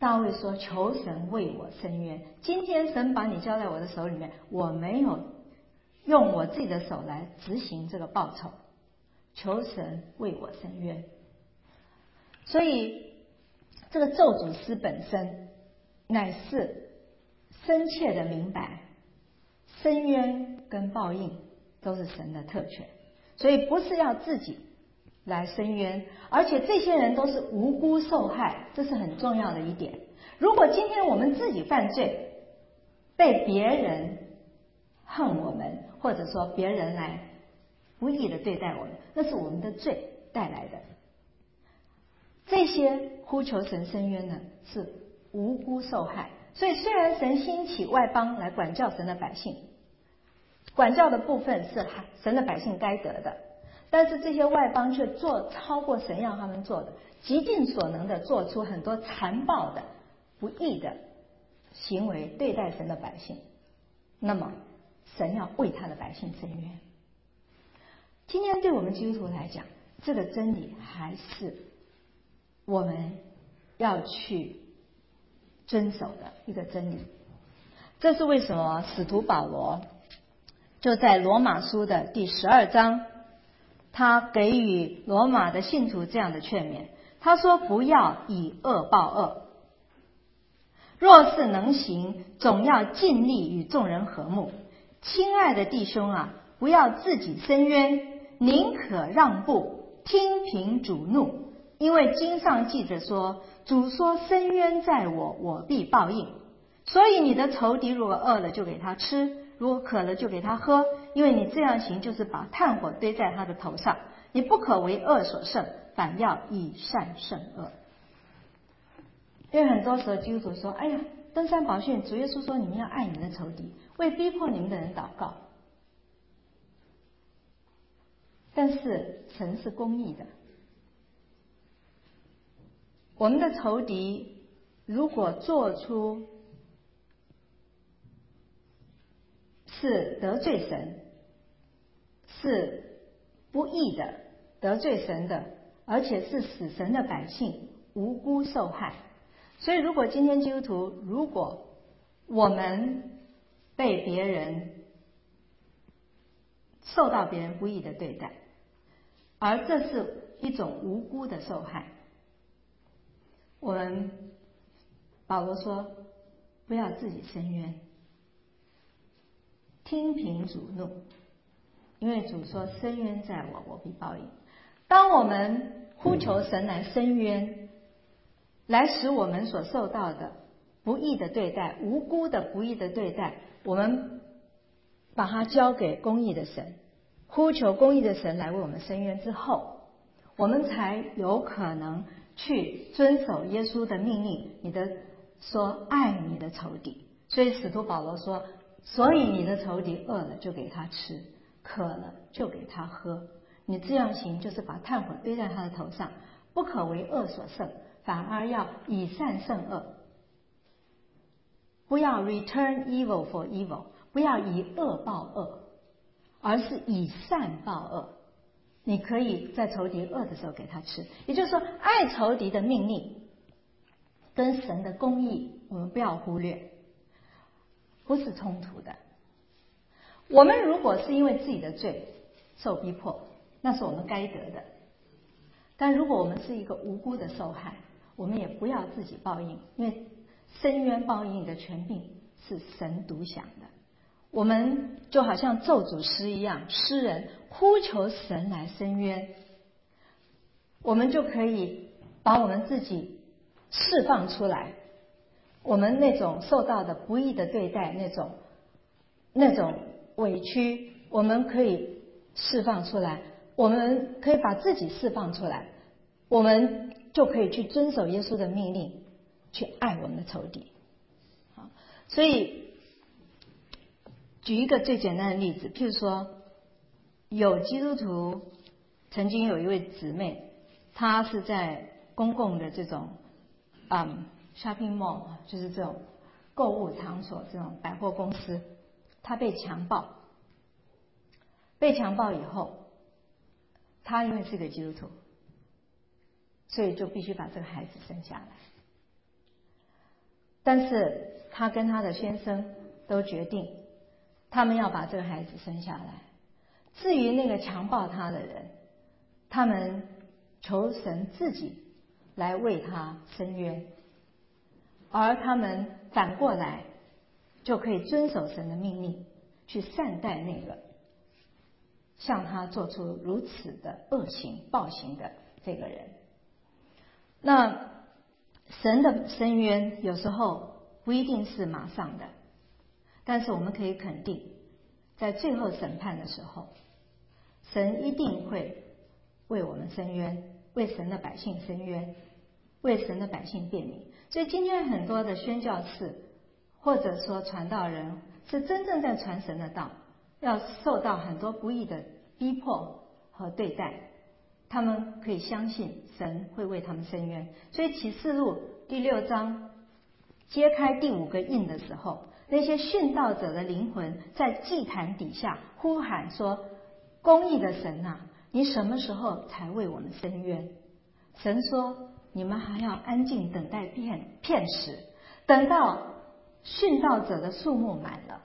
Speaker 1: 大卫说：“求神为我伸冤。”今天神把你交在我的手里面，我没有用我自己的手来执行这个报酬，求神为我伸冤。所以这个咒诅诗本身乃是深切的明白，伸冤跟报应都是神的特权，所以不是要自己来伸冤，而且这些人都是无辜受害，这是很重要的一点。如果今天我们自己犯罪，被别人恨我们，或者说别人来不义的对待我们，那是我们的罪带来的。这些呼求神伸冤呢，是无辜受害。所以虽然神兴起外邦来管教神的百姓，管教的部分是神的百姓该得的，但是这些外邦却做超过神要他们做的，极尽所能的做出很多残暴的不义的行为对待神的百姓。那么神要为他的百姓伸冤。今天对我们基督徒来讲，这个真理还是我们要去遵守的一个真理。这是为什么使徒保罗就在罗马书的第12章，他给予罗马的信徒这样的劝勉。他说：不要以恶报恶，若是能行，总要尽力与众人和睦。亲爱的弟兄啊，不要自己伸冤，宁可让步，听凭主怒。因为经上记着说，主说：伸冤在我，我必报应。所以你的仇敌如果饿了，就给他吃；如果渴了，就给他喝。因为你这样行，就是把炭火堆在他的头上。你不可为恶所胜，反要以善胜恶。因为很多时候基督徒说：哎呀，登山宝训，主耶稣说你们要爱你们的仇敌，为逼迫你们的人祷告。但是神是公义的，我们的仇敌如果做出是得罪神，是不义的，得罪神的，而且是使神的百姓无辜受害。所以如果今天基督徒，如果我们被别人受到别人不义的对待，而这是一种无辜的受害，我们保罗说不要自己伸冤，听凭主怒。因为主说：伸冤在我，我必报应。当我们呼求神来伸冤，来使我们所受到的不义的对待，无辜的不义的对待，我们把它交给公义的神，呼求公义的神来为我们伸冤之后，我们才有可能去遵守耶稣的命令，你的说爱你的仇敌。所以使徒保罗说：所以你的仇敌饿了就给他吃，渴了就给他喝。你这样行，就是把炭火堆在他的头上，不可为恶所胜，反而要以善胜恶。不要 return evil for evil， 不要以恶报恶，而是以善报恶。你可以在仇敌饿的时候给他吃，也就是说，爱仇敌的命令跟神的公义，我们不要忽略，不是冲突的。我们如果是因为自己的罪受逼迫，那是我们该得的。但如果我们是一个无辜的受害，我们也不要自己报应，因为伸冤报应的权柄是神独享的。我们就好像咒诅诗一样，诗人呼求神来伸冤，我们就可以把我们自己释放出来，我们那种受到的不义的对待，那种委屈，我们可以释放出来，我们可以把自己释放出来，我们就可以去遵守耶稣的命令，去爱我们的仇敌。好，所以举一个最简单的例子，譬如说，有基督徒曾经有一位姊妹，她是在公共的这种shopping mall， 就是这种购物场所，这种百货公司，她被强暴。被强暴以后，她因为是个基督徒，所以就必须把这个孩子生下来。 但是他跟他的先生都决定，他们要把这个孩子生下来。至于那个强暴他的人，他们求神自己来为他伸冤，而他们反过来就可以遵守神的命令，去善待那个向他做出如此的恶行暴行的这个人。那神的伸冤有时候不一定是马上的，但是我们可以肯定，在最后审判的时候，神一定会为我们伸冤，为神的百姓伸冤，为神的百姓辩明。所以今天很多的宣教士或者说传道人是真正在传神的道，要受到很多不义的逼迫和对待，他们可以相信神会为他们伸冤。所以启示录第6章揭开第5个印的时候，那些殉道者的灵魂在祭坛底下呼喊说，公义的神啊，你什么时候才为我们伸冤？神说，你们还要安静等待片时，等到殉道者的数目满了，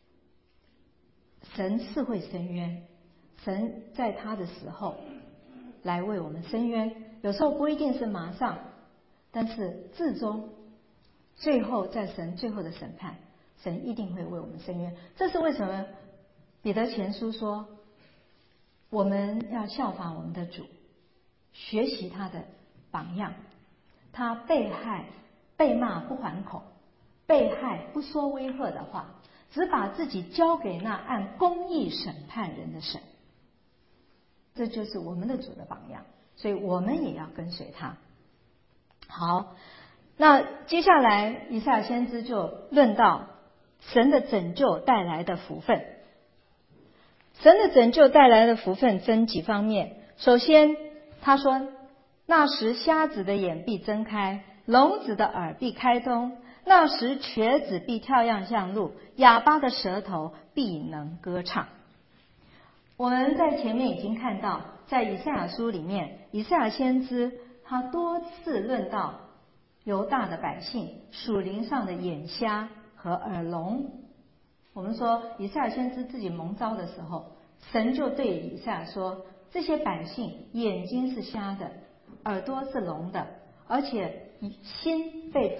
Speaker 1: 神是会伸冤，神在他的时候来为我们伸冤，有时候不一定是马上，但是至终最后在神最后的审判，神一定会为我们伸冤。这是为什么彼得前书说，我们要效仿我们的主，学习他的榜样。他被害被骂不还口，被害不说威吓的话，只把自己交给那按公义审判人的神。这就是我们的主的榜样，所以我们也要跟随他。好，那接下来以赛亚先知就论到神的拯救带来的福分。神的拯救带来的福分分几方面。首先他说，那时瞎子的眼必睁开，聋子的耳必开通，那时瘸子必跳样向路，哑巴的舌头必能歌唱。我们在前面已经看到，在以赛亚书里面，以赛亚先知他多次论到犹大的百姓属灵上的眼瞎和耳聋。我们说以赛亚先知自己蒙召的时候，神就对以赛亚说，这些百姓眼睛是瞎的，耳朵是聋的，而且心被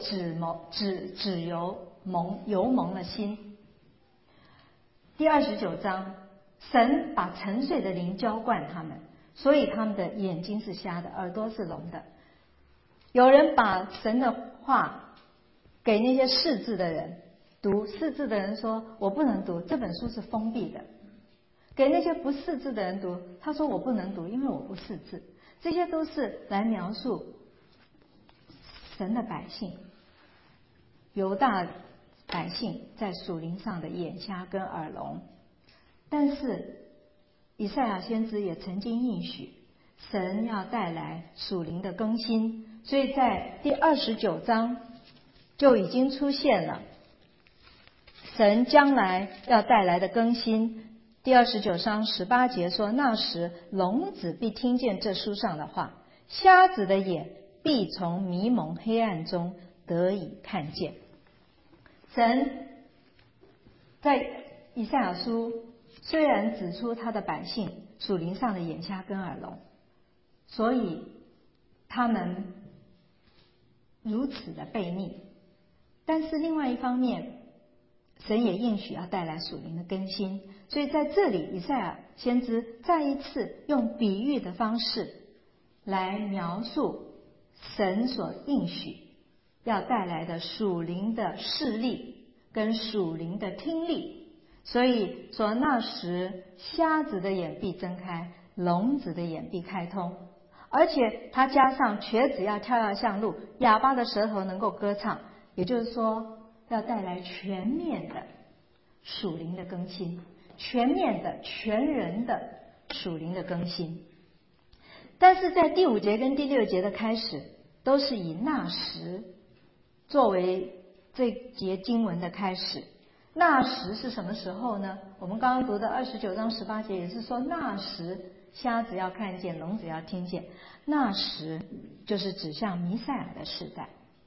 Speaker 1: 油蒙了心。第29章，神把沉睡的灵浇灌他们，所以他们的眼睛是瞎的，耳朵是聋的。有人把神的话给那些识字的人读，识字的人说我不能读，这本书是封闭的。给那些不识字的人读，他说我不能读，因为我不识字。这些都是来描述神的百姓，犹大百姓在属灵上的眼瞎跟耳聋。但是以赛亚先知也曾经应许神要带来属灵的更新，所以在第29章就已经出现了神将来要带来的更新。第29章18节说，那时聋子必听见这书上的话，瞎子的眼必从迷蒙黑暗中得以看见。神在以赛亚书虽然指出他的百姓属灵上的眼瞎跟耳聋，所以他们如此的悖逆，但是另外一方面神也应许要带来属灵的更新。所以在这里以赛亚先知再一次用比喻的方式来描述神所应许要带来的属灵的视力跟属灵的听力。所以说那时瞎子的眼必睁开，聋子的眼必开通，而且他加上瘸子要跳样向路，哑巴的舌头能够歌唱，也就是说要带来全面的属灵的更新，全面的全人的属灵的更新。但是在第5节跟第6节的开始都是以那时作为这节经文的开始。那时是什么时候呢？我们刚刚读的29章18节也是说，那时瞎子要看见，聋子要听见。那时就是指向弥赛亚的时代。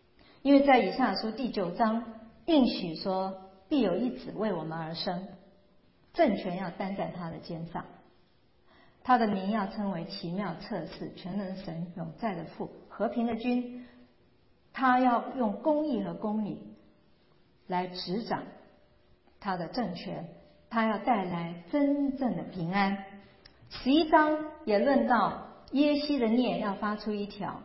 Speaker 1: 因为在以赛亚书第9章应许说，必有一子为我们而生，政权要担在他的肩上，他的名要称为奇妙策士、全能神、永在的父、和平的君。他要用公义和公理来执掌他的政权，他要带来真正的平安。11章也论到耶西的孽要发出一条，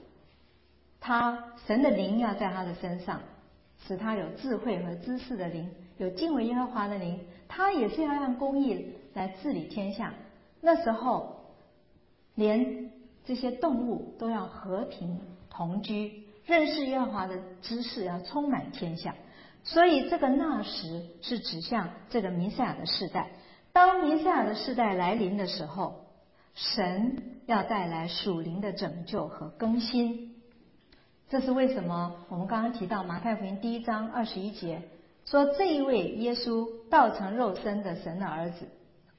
Speaker 1: 神的灵要在他的身上，使他有智慧和知识的灵，有敬畏耶和华的灵。他也是要让公义来治理天下。那时候连这些动物都要和平同居，认识耶和华的知识要充满天下。所以这个那时是指向这个弥赛亚的世代。当弥赛亚的世代来临的时候，神要带来属灵的拯救和更新。这是为什么我们刚刚提到马太福音第1章21节说，这一位耶稣道成肉身的神的儿子，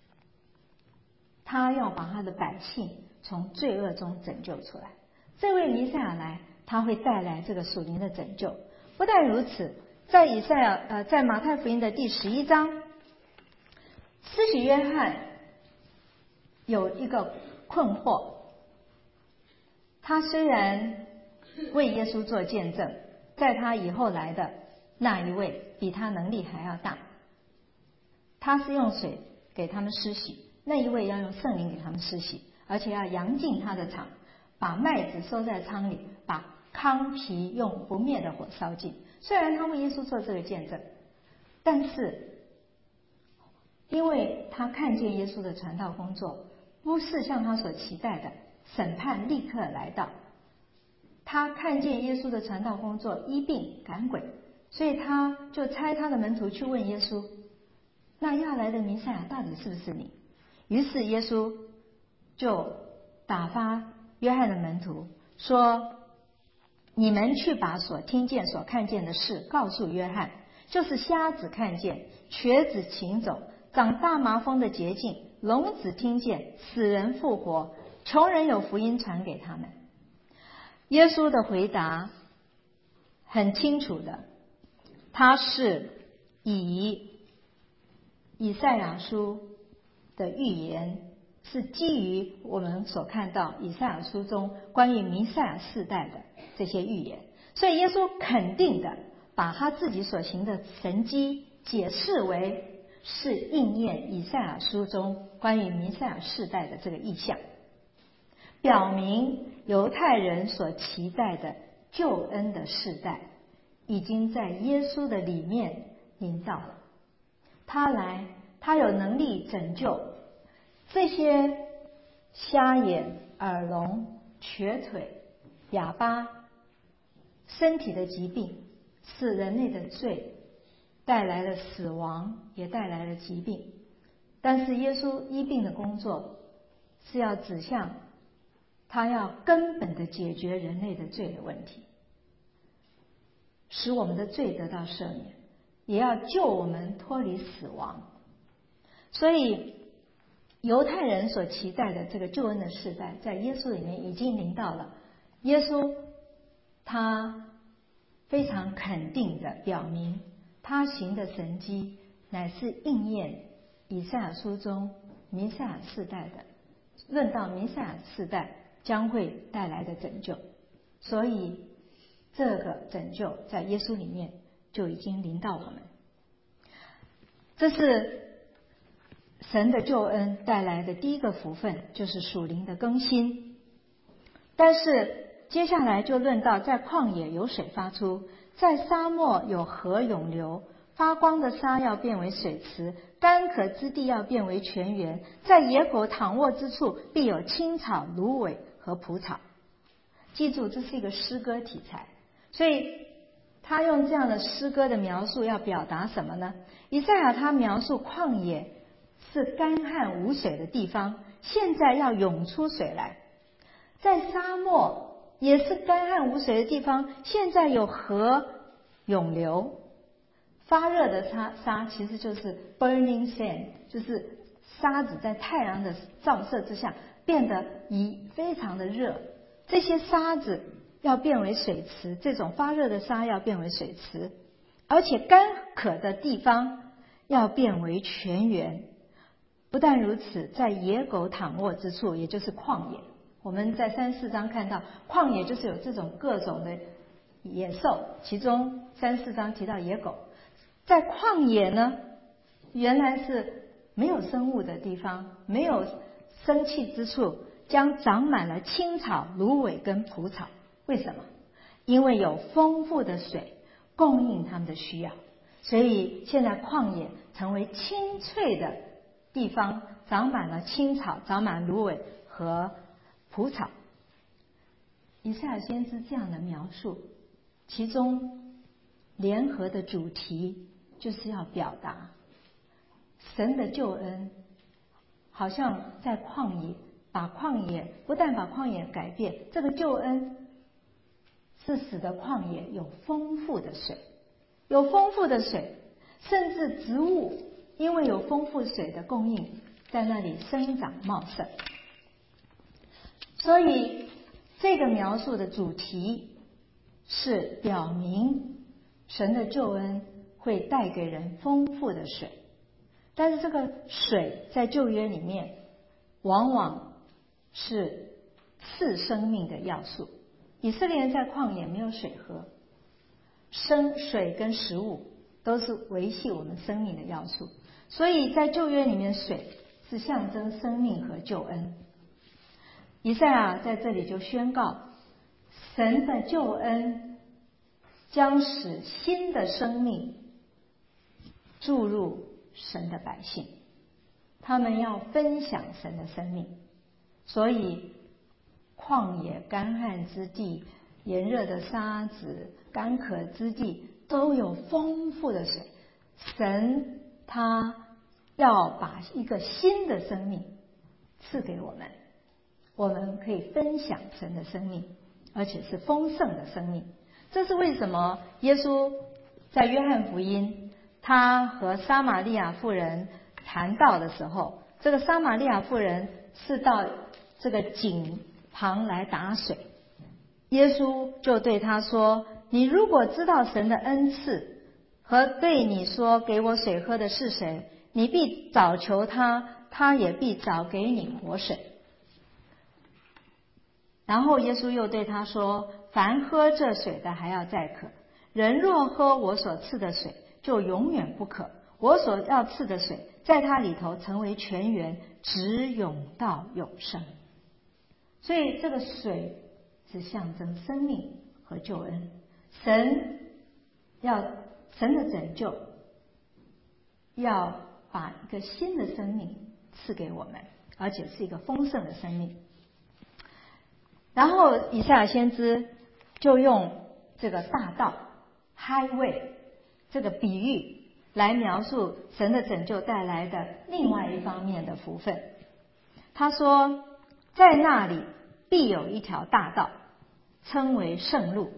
Speaker 1: 他要把他的百姓从罪恶中拯救出来。这位弥赛亚来，他会带来这个属灵的拯救。不但如此，在马太福音的第11章，施洗约翰有一个困惑，他虽然为耶稣做见证，在他以后来的那一位比他能力还要大，他是用水给他们施洗，那一位要用圣灵给他们施洗，而且要扬进他的场，把麦子收在仓里，把糠皮用不灭的火烧尽。虽然他为耶稣做这个见证，但是因为他看见耶稣的传道工作不是像他所期待的，审判立刻来到。他看见耶稣的传道工作医病赶鬼，所以他就差他的门徒去问耶稣，那要来的弥赛亚到底是不是你？于是耶稣就打发约翰的门徒说，你们去把所听见所看见的事告诉约翰，就是瞎子看见，瘸子行走，长大麻风的洁净，聋子听见，死人复活，穷人有福音传给他们。耶稣的回答很清楚的，他是以赛亚书的预言，是基于我们所看到以赛亚书中关于弥赛亚世代的这些预言，所以耶稣肯定的把他自己所行的神迹解释为是应验以赛亚书中关于弥赛亚世代的这个意象，表明犹太人所期待的救恩的世代已经在耶稣的里面临到了。他来，他有能力拯救这些瞎眼、耳聋、瘸腿、哑巴身体的疾病，是人类的罪带来了死亡，也带来了疾病。但是耶稣医病的工作是要指向他要根本的解决人类的罪的问题，使我们的罪得到赦免，也要救我们脱离死亡。所以犹太人所期待的这个救恩的世代在耶稣里面已经临到了。耶稣他非常肯定的表明，他行的神迹乃是应验以赛亚书中弥赛亚世代的，论到弥赛亚世代将会带来的拯救。所以这个拯救在耶稣里面就已经临到我们。这是神的救恩带来的第一个福分，就是属灵的更新。但是接下来就论到，在旷野有水发出，在沙漠有河涌流，发光的沙要变为水池，干渴之地要变为泉源，在野狗躺卧之处必有青草、芦苇和蒲草。记住，这是一个诗歌题材，所以他用这样的诗歌的描述要表达什么呢？以赛亚他描述旷野是干旱无水的地方，现在要涌出水来；在沙漠也是干旱无水的地方，现在有河涌流。发热的沙其实就是 burning sand， 就是沙子在太阳的照射之下变得非常的热，这些沙子要变为水池，这种发热的沙要变为水池，而且干渴的地方要变为泉源。不但如此，在野狗躺卧之处，也就是旷野，我们在3、4章看到旷野就是有这种各种的野兽，其中3、4章提到野狗。在旷野呢，原来是没有生物的地方，没有生气之处，将长满了青草、芦苇跟蒲草。为什么？因为有丰富的水供应他们的需要，所以现在旷野成为青翠的地方，长满了青草，长满芦苇和蒲草。以赛亚先知这样的描述，其中联合的主题就是要表达神的救恩，好像在旷野，不但把旷野改变，这个救恩是使得旷野有丰富的水，有丰富的水，甚至植物因为有丰富水的供应，在那里生长茂盛。所以这个描述的主题是表明神的救恩会带给人丰富的水，但是这个水在旧约里面往往是次生命的要素。以色列人在旷野没有水喝，水跟食物都是维系我们生命的要素，所以在旧约里面，水是象征生命和救恩。以赛亚在这里就宣告，神的救恩将使新的生命注入神的百姓，他们要分享神的生命。所以旷野、干旱之地、炎热的沙子、干渴之地都有丰富的水。神他要把一个新的生命赐给我们，我们可以分享神的生命，而且是丰盛的生命。这是为什么耶稣在约翰福音他和撒玛利亚妇人谈道的时候，这个撒玛利亚妇人是到这个井旁来打水，耶稣就对他说，你如果知道神的恩赐和对你说给我水喝的是谁，你必早求他，他也必早给你活水。然后耶稣又对他说，凡喝这水的还要再渴，人若喝我所赐的水，就永远不渴。我所要赐的水，在它里头成为泉源，直涌到永生。所以这个水是象征生命和救恩，神的拯救要把一个新的生命赐给我们，而且是一个丰盛的生命。然后以赛亚先知就用这个大道 highway 这个比喻来描述神的拯救带来的另外一方面的福分。他说，在那里必有一条大道，称为圣路。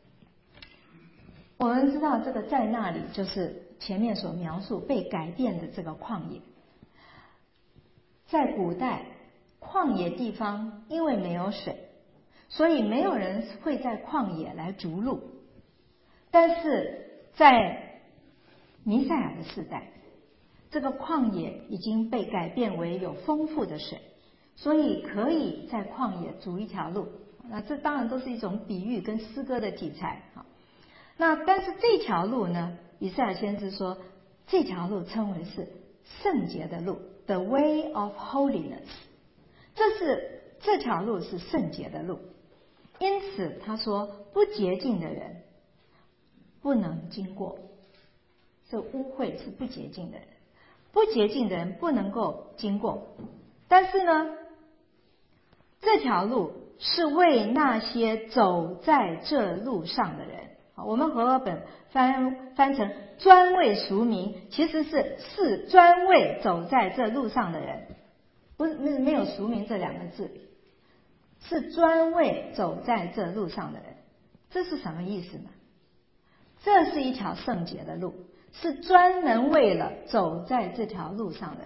Speaker 1: 我们知道这个在那里就是前面所描述被改变的这个旷野。在古代旷野地方因为没有水，所以没有人会在旷野来筑路。但是在弥赛亚的世代，这个旷野已经被改变为有丰富的水，所以可以在旷野筑一条路。那这当然都是一种比喻跟诗歌的题材。但是这条路呢，以赛亚先知说这条路称为是圣洁的路， The way of holiness， 这条路是圣洁的路。因此他说不洁净的人不能经过，这污秽是不洁净的人，不洁净的人不能够经过。但是呢，这条路是为那些走在这路上的人，我们和合本翻成专为赎民，其实是专为走在这路上的人，不是没有赎民这两个字，是专为走在这路上的人。这是什么意思呢？这是一条圣洁的路，是专门为了走在这条路上的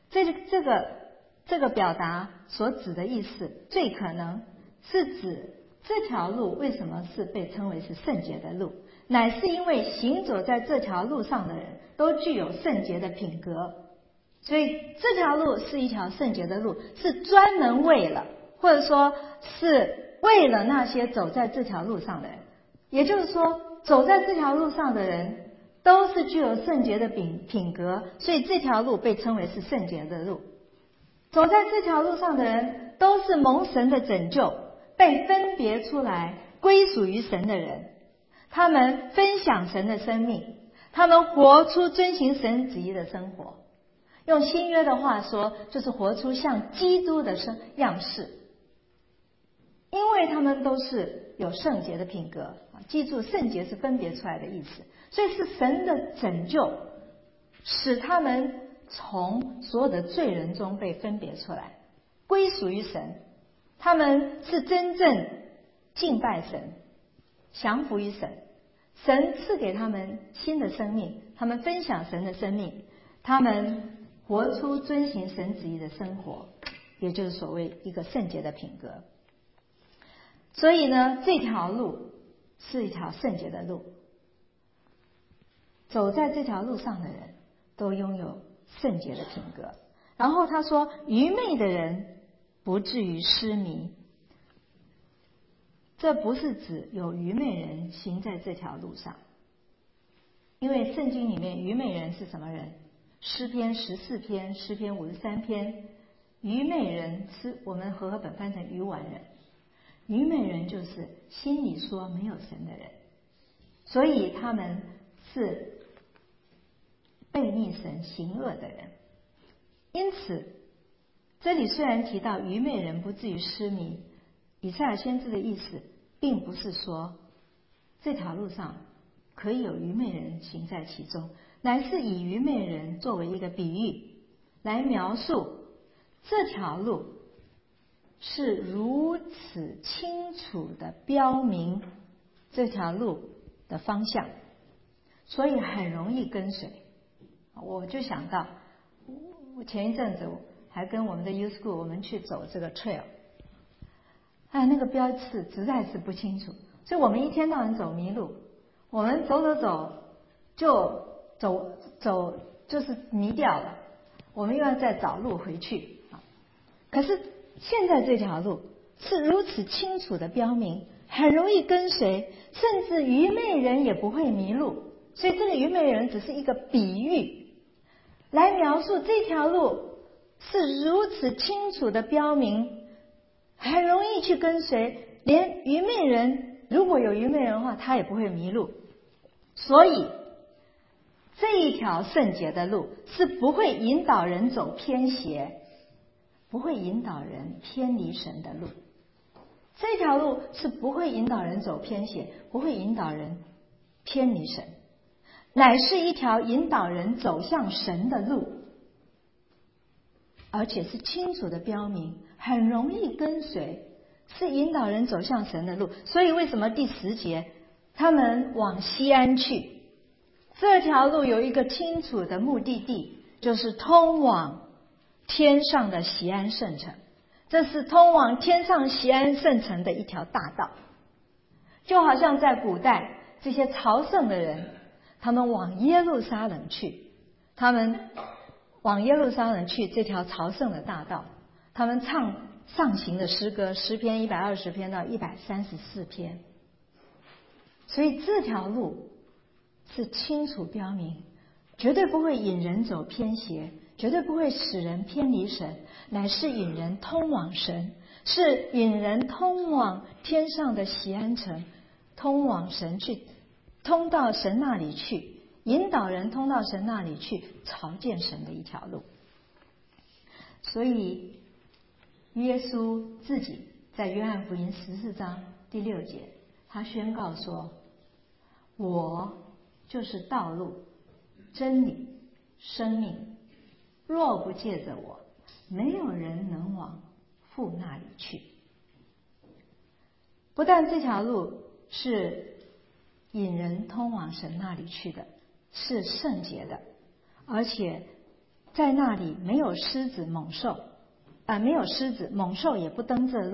Speaker 1: 人。这个表达所指的意思，最可能是指这条路为什么是被称为是圣洁的路？乃是因为行走在这条路上的人都具有圣洁的品格，所以这条路是一条圣洁的路，是专门为了，或者说是为了那些走在这条路上的人。也就是说，走在这条路上的人都是具有圣洁的品格，所以这条路被称为是圣洁的路。走在这条路上的人都是蒙神的拯救，被分别出来归属于神的人，他们分享神的生命，他们活出遵行神旨意的生活。用新约的话说，就是活出像基督的样式，因为他们都是有圣洁的品格。记住，圣洁是分别出来的意思，所以是神的拯救使他们从所有的罪人中被分别出来，归属于神。他们是真正敬拜神，降服于神，神赐给他们新的生命，他们分享神的生命，他们活出遵行神旨意的生活，也就是所谓一个圣洁的品格。所以呢，这条路是一条圣洁的路，走在这条路上的人都拥有圣洁的品格。然后他说，愚昧的人不至于失迷。这不是指有愚昧人行在这条路上，因为圣经里面愚昧人是什么人？诗篇14篇、诗篇53篇，愚昧人是我们和合本翻成愚顽人。愚昧人就是心里说没有神的人，所以他们是悖逆神、行恶的人。因此这里虽然提到愚昧人不至于失迷，以赛亚先知的意思并不是说这条路上可以有愚昧人行在其中，乃是以愚昧人作为一个比喻来描述这条路是如此清楚的标明这条路的方向，所以很容易跟随。我就想到前一阵子还跟我们的 Youth School 我们去走这个 trail， 那个标志实在是不清楚，所以我们一天到晚走迷路，我们走就是迷掉了，我们又要再找路回去。可是现在这条路是如此清楚的标明，很容易跟随，甚至愚昧人也不会迷路。所以这个愚昧人只是一个比喻，来描述这条路是如此清楚的标明，很容易去跟随，连愚昧人如果有愚昧人的话，他也不会迷路。所以这一条圣洁的路是不会引导人走偏斜，不会引导人偏离神的路。这条路是不会引导人走偏斜，不会引导人偏离神，乃是一条引导人走向神的路，而且是清楚的标明，很容易跟随，是引导人走向神的路。所以为什么第10节他们往西安去？这条路有一个清楚的目的地，就是通往天上的锡安圣城。这是通往天上锡安圣城的一条大道，就好像在古代这些朝圣的人，他们往耶路撒冷去，这条朝圣的大道，他们唱上行的诗歌，诗篇120篇到134篇。所以这条路是清楚标明，绝对不会引人走偏斜，绝对不会使人偏离神，乃是引人通往神，是引人通往天上的锡安城，通往神去，通到神那里去，引导人通到神那里去，朝见神的一条路。所以耶稣自己在约翰福音14章第6节，他宣告说，我就是道路、真理、生命，若不借着我，没有人能往父那里去。不但这条路是引人通往神那里去的，是圣洁的，而且在那里没有狮子猛兽，没有狮子猛兽也不登这路，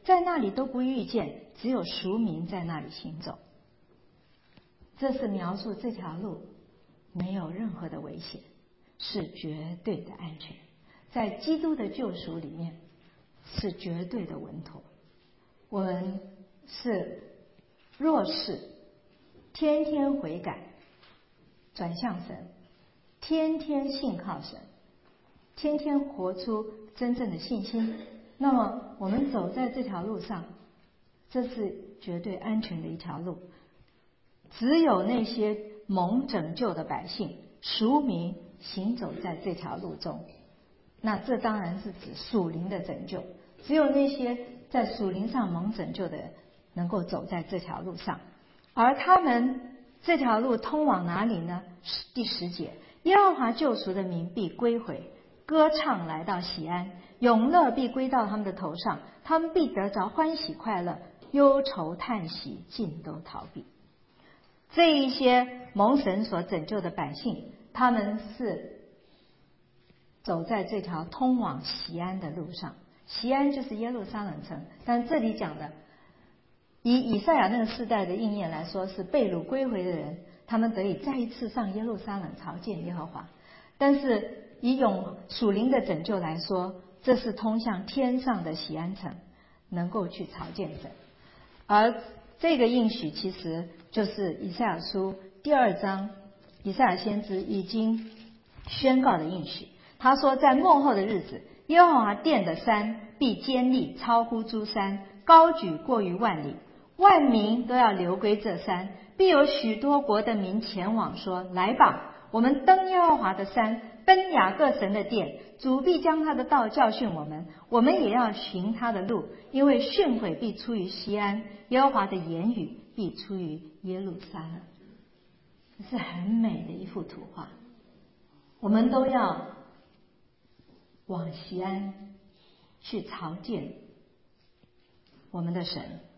Speaker 1: 在那里都不遇见，只有赎民在那里行走。这是描述这条路没有任何的危险，是绝对的安全，在基督的救赎里面是绝对的稳妥。我们是若是天天悔改，转向神，天天信靠神，天天活出真正的信心，那么我们走在这条路上，这是绝对安全的一条路。只有那些蒙拯救的百姓，赎民行走在这条路中，那这当然是指属灵的拯救。只有那些在属灵上蒙拯救的人，能够走在这条路上。而他们这条路通往哪里呢？第10节，耶和华救赎的民必归回，歌唱来到喜安，永乐必归到他们的头上，他们必得着欢喜快乐，忧愁叹息尽都逃避。这一些蒙神所拯救的百姓，他们是走在这条通往喜安的路上。喜安就是耶路撒冷城，但这里讲的以以赛亚那个世代的应验来说，是被掳归回的人，他们得以再一次上耶路撒冷朝见耶和华。但是以属灵的拯救来说，这是通向天上的喜安城，能够去朝见神。而这个应许其实就是以赛亚书第2章，以赛亚先知已经宣告的应许。他说，在末后的日子，耶和华殿的山必坚立，超乎诸山，高举过于万里，万民都要流归这山，必有许多国的民前往，说：来吧，我们登耶和华的山，奔雅各神的殿，主必将他的道教训我们，我们也要行他的路，因为训诲必出于西安，耶和华的言语必出于耶路撒冷。这是很美的一幅图画，我们都要往西安去朝见我们的神。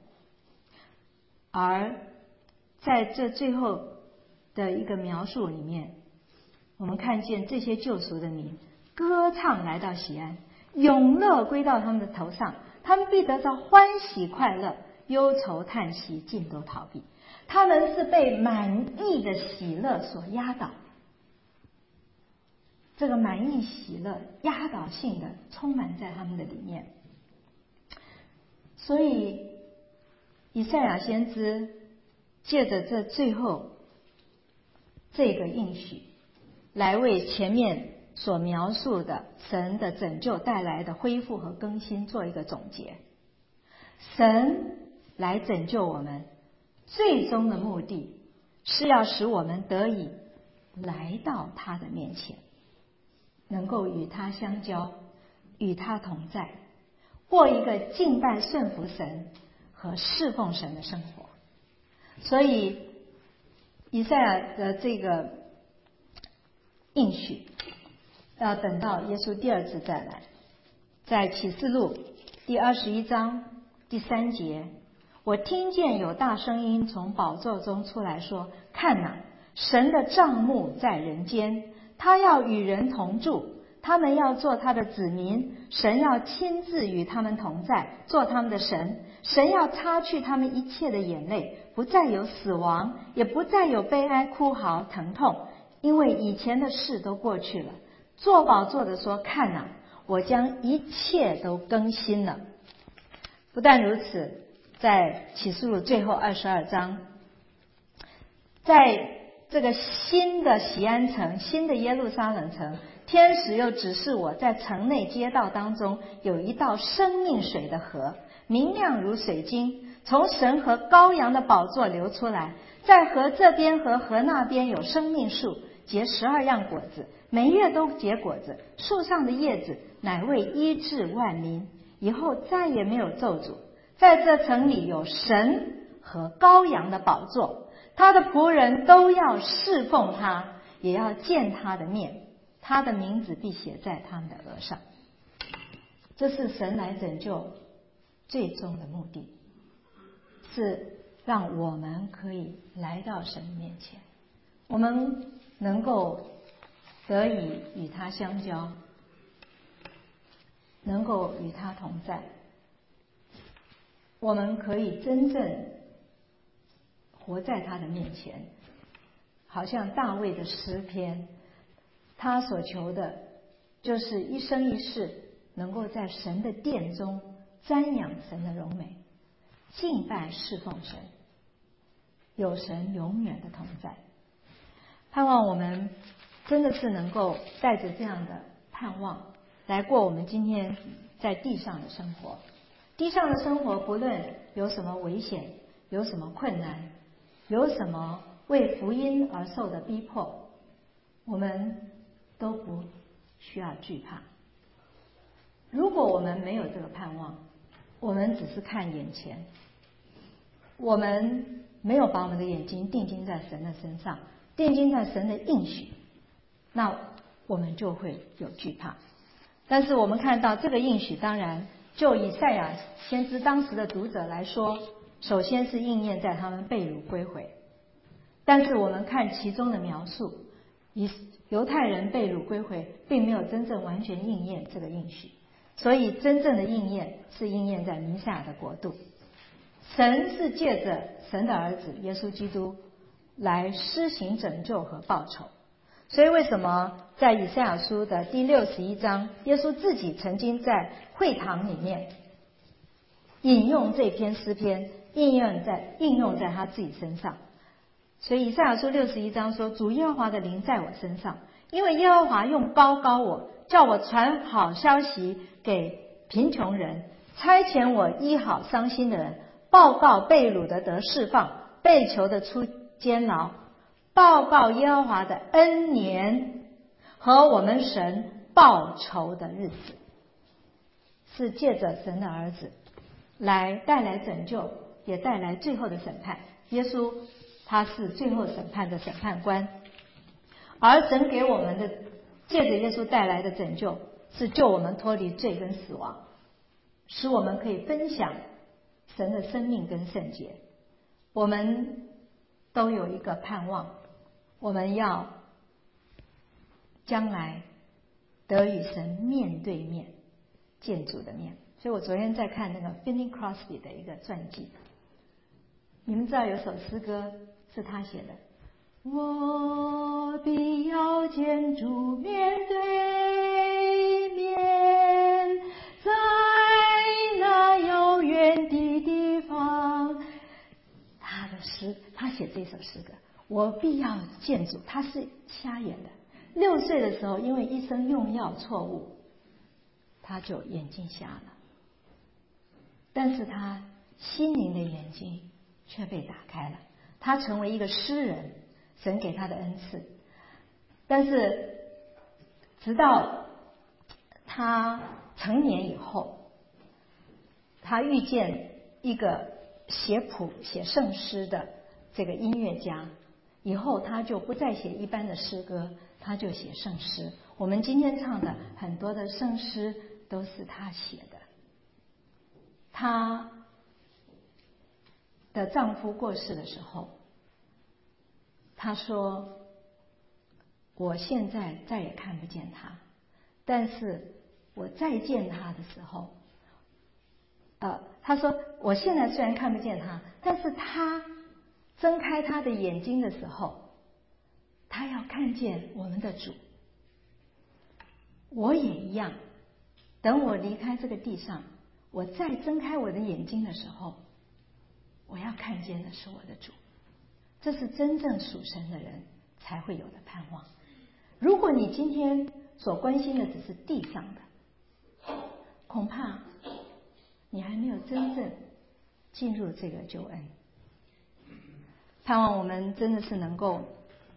Speaker 1: 而在这最后的一个描述里面，我们看见这些救赎的民歌唱来到喜安，永乐归到他们的头上，他们必得到欢喜快乐，忧愁叹息尽都逃避。他们是被满意的喜乐所压倒，这个满意喜乐压倒性的充满在他们的里面。所以以赛亚先知借着这最后这个应许，来为前面所描述的神的拯救带来的恢复和更新做一个总结。神来拯救我们，最终的目的是要使我们得以来到他的面前，能够与他相交，与他同在，过一个敬拜顺服神和侍奉神的生活。所以以赛亚的这个应许要等到耶稣第2次再来。在启示录第21章第3节，我听见有大声音从宝座中出来说，看哪，神的帐幕在人间，他要与人同住，他们要做他的子民，神要亲自与他们同在，做他们的神。神要擦去他们一切的眼泪，不再有死亡，也不再有悲哀哭嚎疼痛，因为以前的事都过去了。坐宝座的说，看哪，我将一切都更新了。不但如此，在启示录最后22章，在这个新的喜安城，新的耶路撒冷城，天使又指示我，在城内街道当中有一道生命水的河，明亮如水晶，从神和羔羊的宝座流出来。在河这边和河那边有生命树，结12样果子，每月都结果子，树上的叶子乃为医治万民，以后再也没有咒诅。在这城里有神和羔羊的宝座，他的仆人都要侍奉他，也要见他的面，他的名字必写在他们的额上。这是神来拯救最终的目的，是让我们可以来到神面前，我们能够得以与他相交，能够与他同在。 我们可以真正活在他的面前。好像大卫的诗篇，他所求的就是一生一世能够在神的殿中瞻仰神的荣美，敬拜侍奉神，有神永远的同在。盼望我们真的是能够带着这样的盼望来过我们今天在地上的生活。地上的生活不论有什么危险，有什么困难，有什么为福音而受的逼迫，我们都不需要惧怕。如果我们没有这个盼望，我们只是看眼前，我们没有把我们的眼睛定睛在神的身上，定睛在神的应许，那我们就会有惧怕。但是我们看到这个应许，当然就以赛亚先知当时的读者来说，首先是应验在他们被掳归回。但是我们看其中的描述，犹太人被掳归回并没有真正完全应验这个应许，所以真正的应验是应验在弥赛亚的国度。神是借着神的儿子耶稣基督来施行拯救和报仇。所以为什么在以赛亚书的第61章，耶稣自己曾经在会堂里面引用这篇诗篇，应用在他自己身上。所以以赛亚书61章说，主耶和华的灵在我身上，因为耶和华用膏膏我，叫我传好消息给贫穷人，差遣我医好伤心的人，报告被掳的得释放，被囚的出监牢，报告耶和华的恩年和我们神报仇的日子。是借着神的儿子来带来拯救，也带来最后的审判。耶稣他是最后审判的审判官，而神给我们的借着耶稣带来的拯救，是救我们脱离罪跟死亡，使我们可以分享神的生命跟圣洁。我们都有一个盼望，我们要将来得与神面对面，见主的面。所以我昨天在看那个 Bing Crosby 的一个传记，你们知道有首诗歌是他写的，我必要见主面对面，在那遥远的地方。他写这首诗歌，我必要见主。他是瞎眼的，6岁的时候因为医生用药错误，他就眼睛瞎了，但是他心灵的眼睛却被打开了，他成为一个诗人，神给他的恩赐。但是直到他成年以后，他遇见一个写谱写圣诗的这个音乐家，以后他就不再写一般的诗歌，他就写圣诗。我们今天唱的很多的圣诗都是他写的。她的丈夫过世的时候，她说，我现在再也看不见他，但是我再见他的时候，她说我现在虽然看不见他，但是他睁开他的眼睛的时候，他要看见我们的主。我也一样，等我离开这个地上，我再睁开我的眼睛的时候，我要看见的是我的主。这是真正属神的人才会有的盼望。如果你今天所关心的只是地上的，恐怕你还没有真正进入这个救恩。盼望我们真的是能够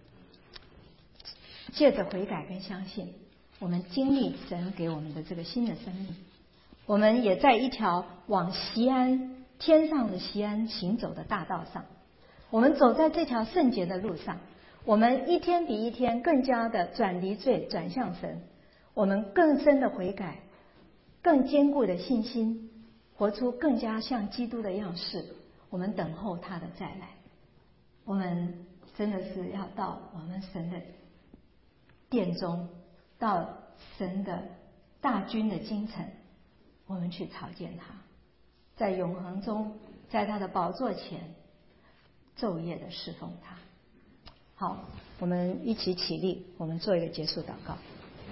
Speaker 1: 借着悔改跟相信，我们经历神给我们的这个新的生命，我们也在一条往锡安天上的锡安行走的大道上，我们走在这条圣洁的路上，我们一天比一天更加的转离罪，转向神，我们更深的悔改，更坚固的信心，活出更加像基督的样式。我们等候他的再来，我们真的是要到我们神的殿中，到神的大军的京城，我们去朝见他。 在永恒中，在他的宝座前昼夜的侍奉他。好，我们一起起立，我们做一个结束祷告。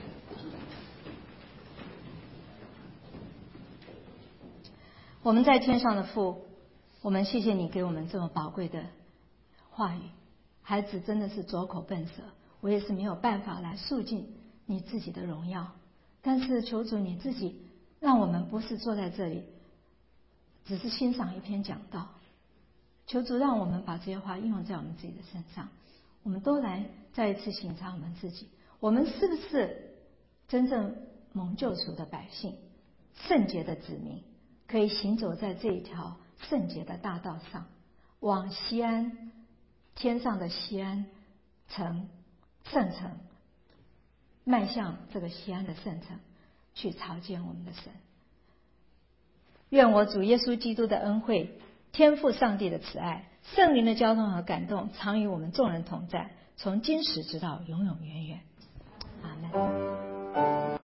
Speaker 1: 我们在天上的父，我们谢谢你给我们这么宝贵的话语。孩子真的是拙口笨舌，我也是没有办法来诉尽你自己的荣耀，但是求主你自己让我们不是坐在这里只是欣赏一篇讲道，求主让我们把这些话应用在我们自己的身上，我们都来再一次省察我们自己，我们是不是真正蒙救赎的百姓，圣洁的子民，可以行走在这一条圣洁的大道上，往西安，天上的西安城，圣城，迈向这个西安的圣城，去朝见我们的神。愿我主耶稣基督的恩惠，天父上帝的慈爱，圣灵的交通和感动，常与我们众人同在，从今时直到永永远远。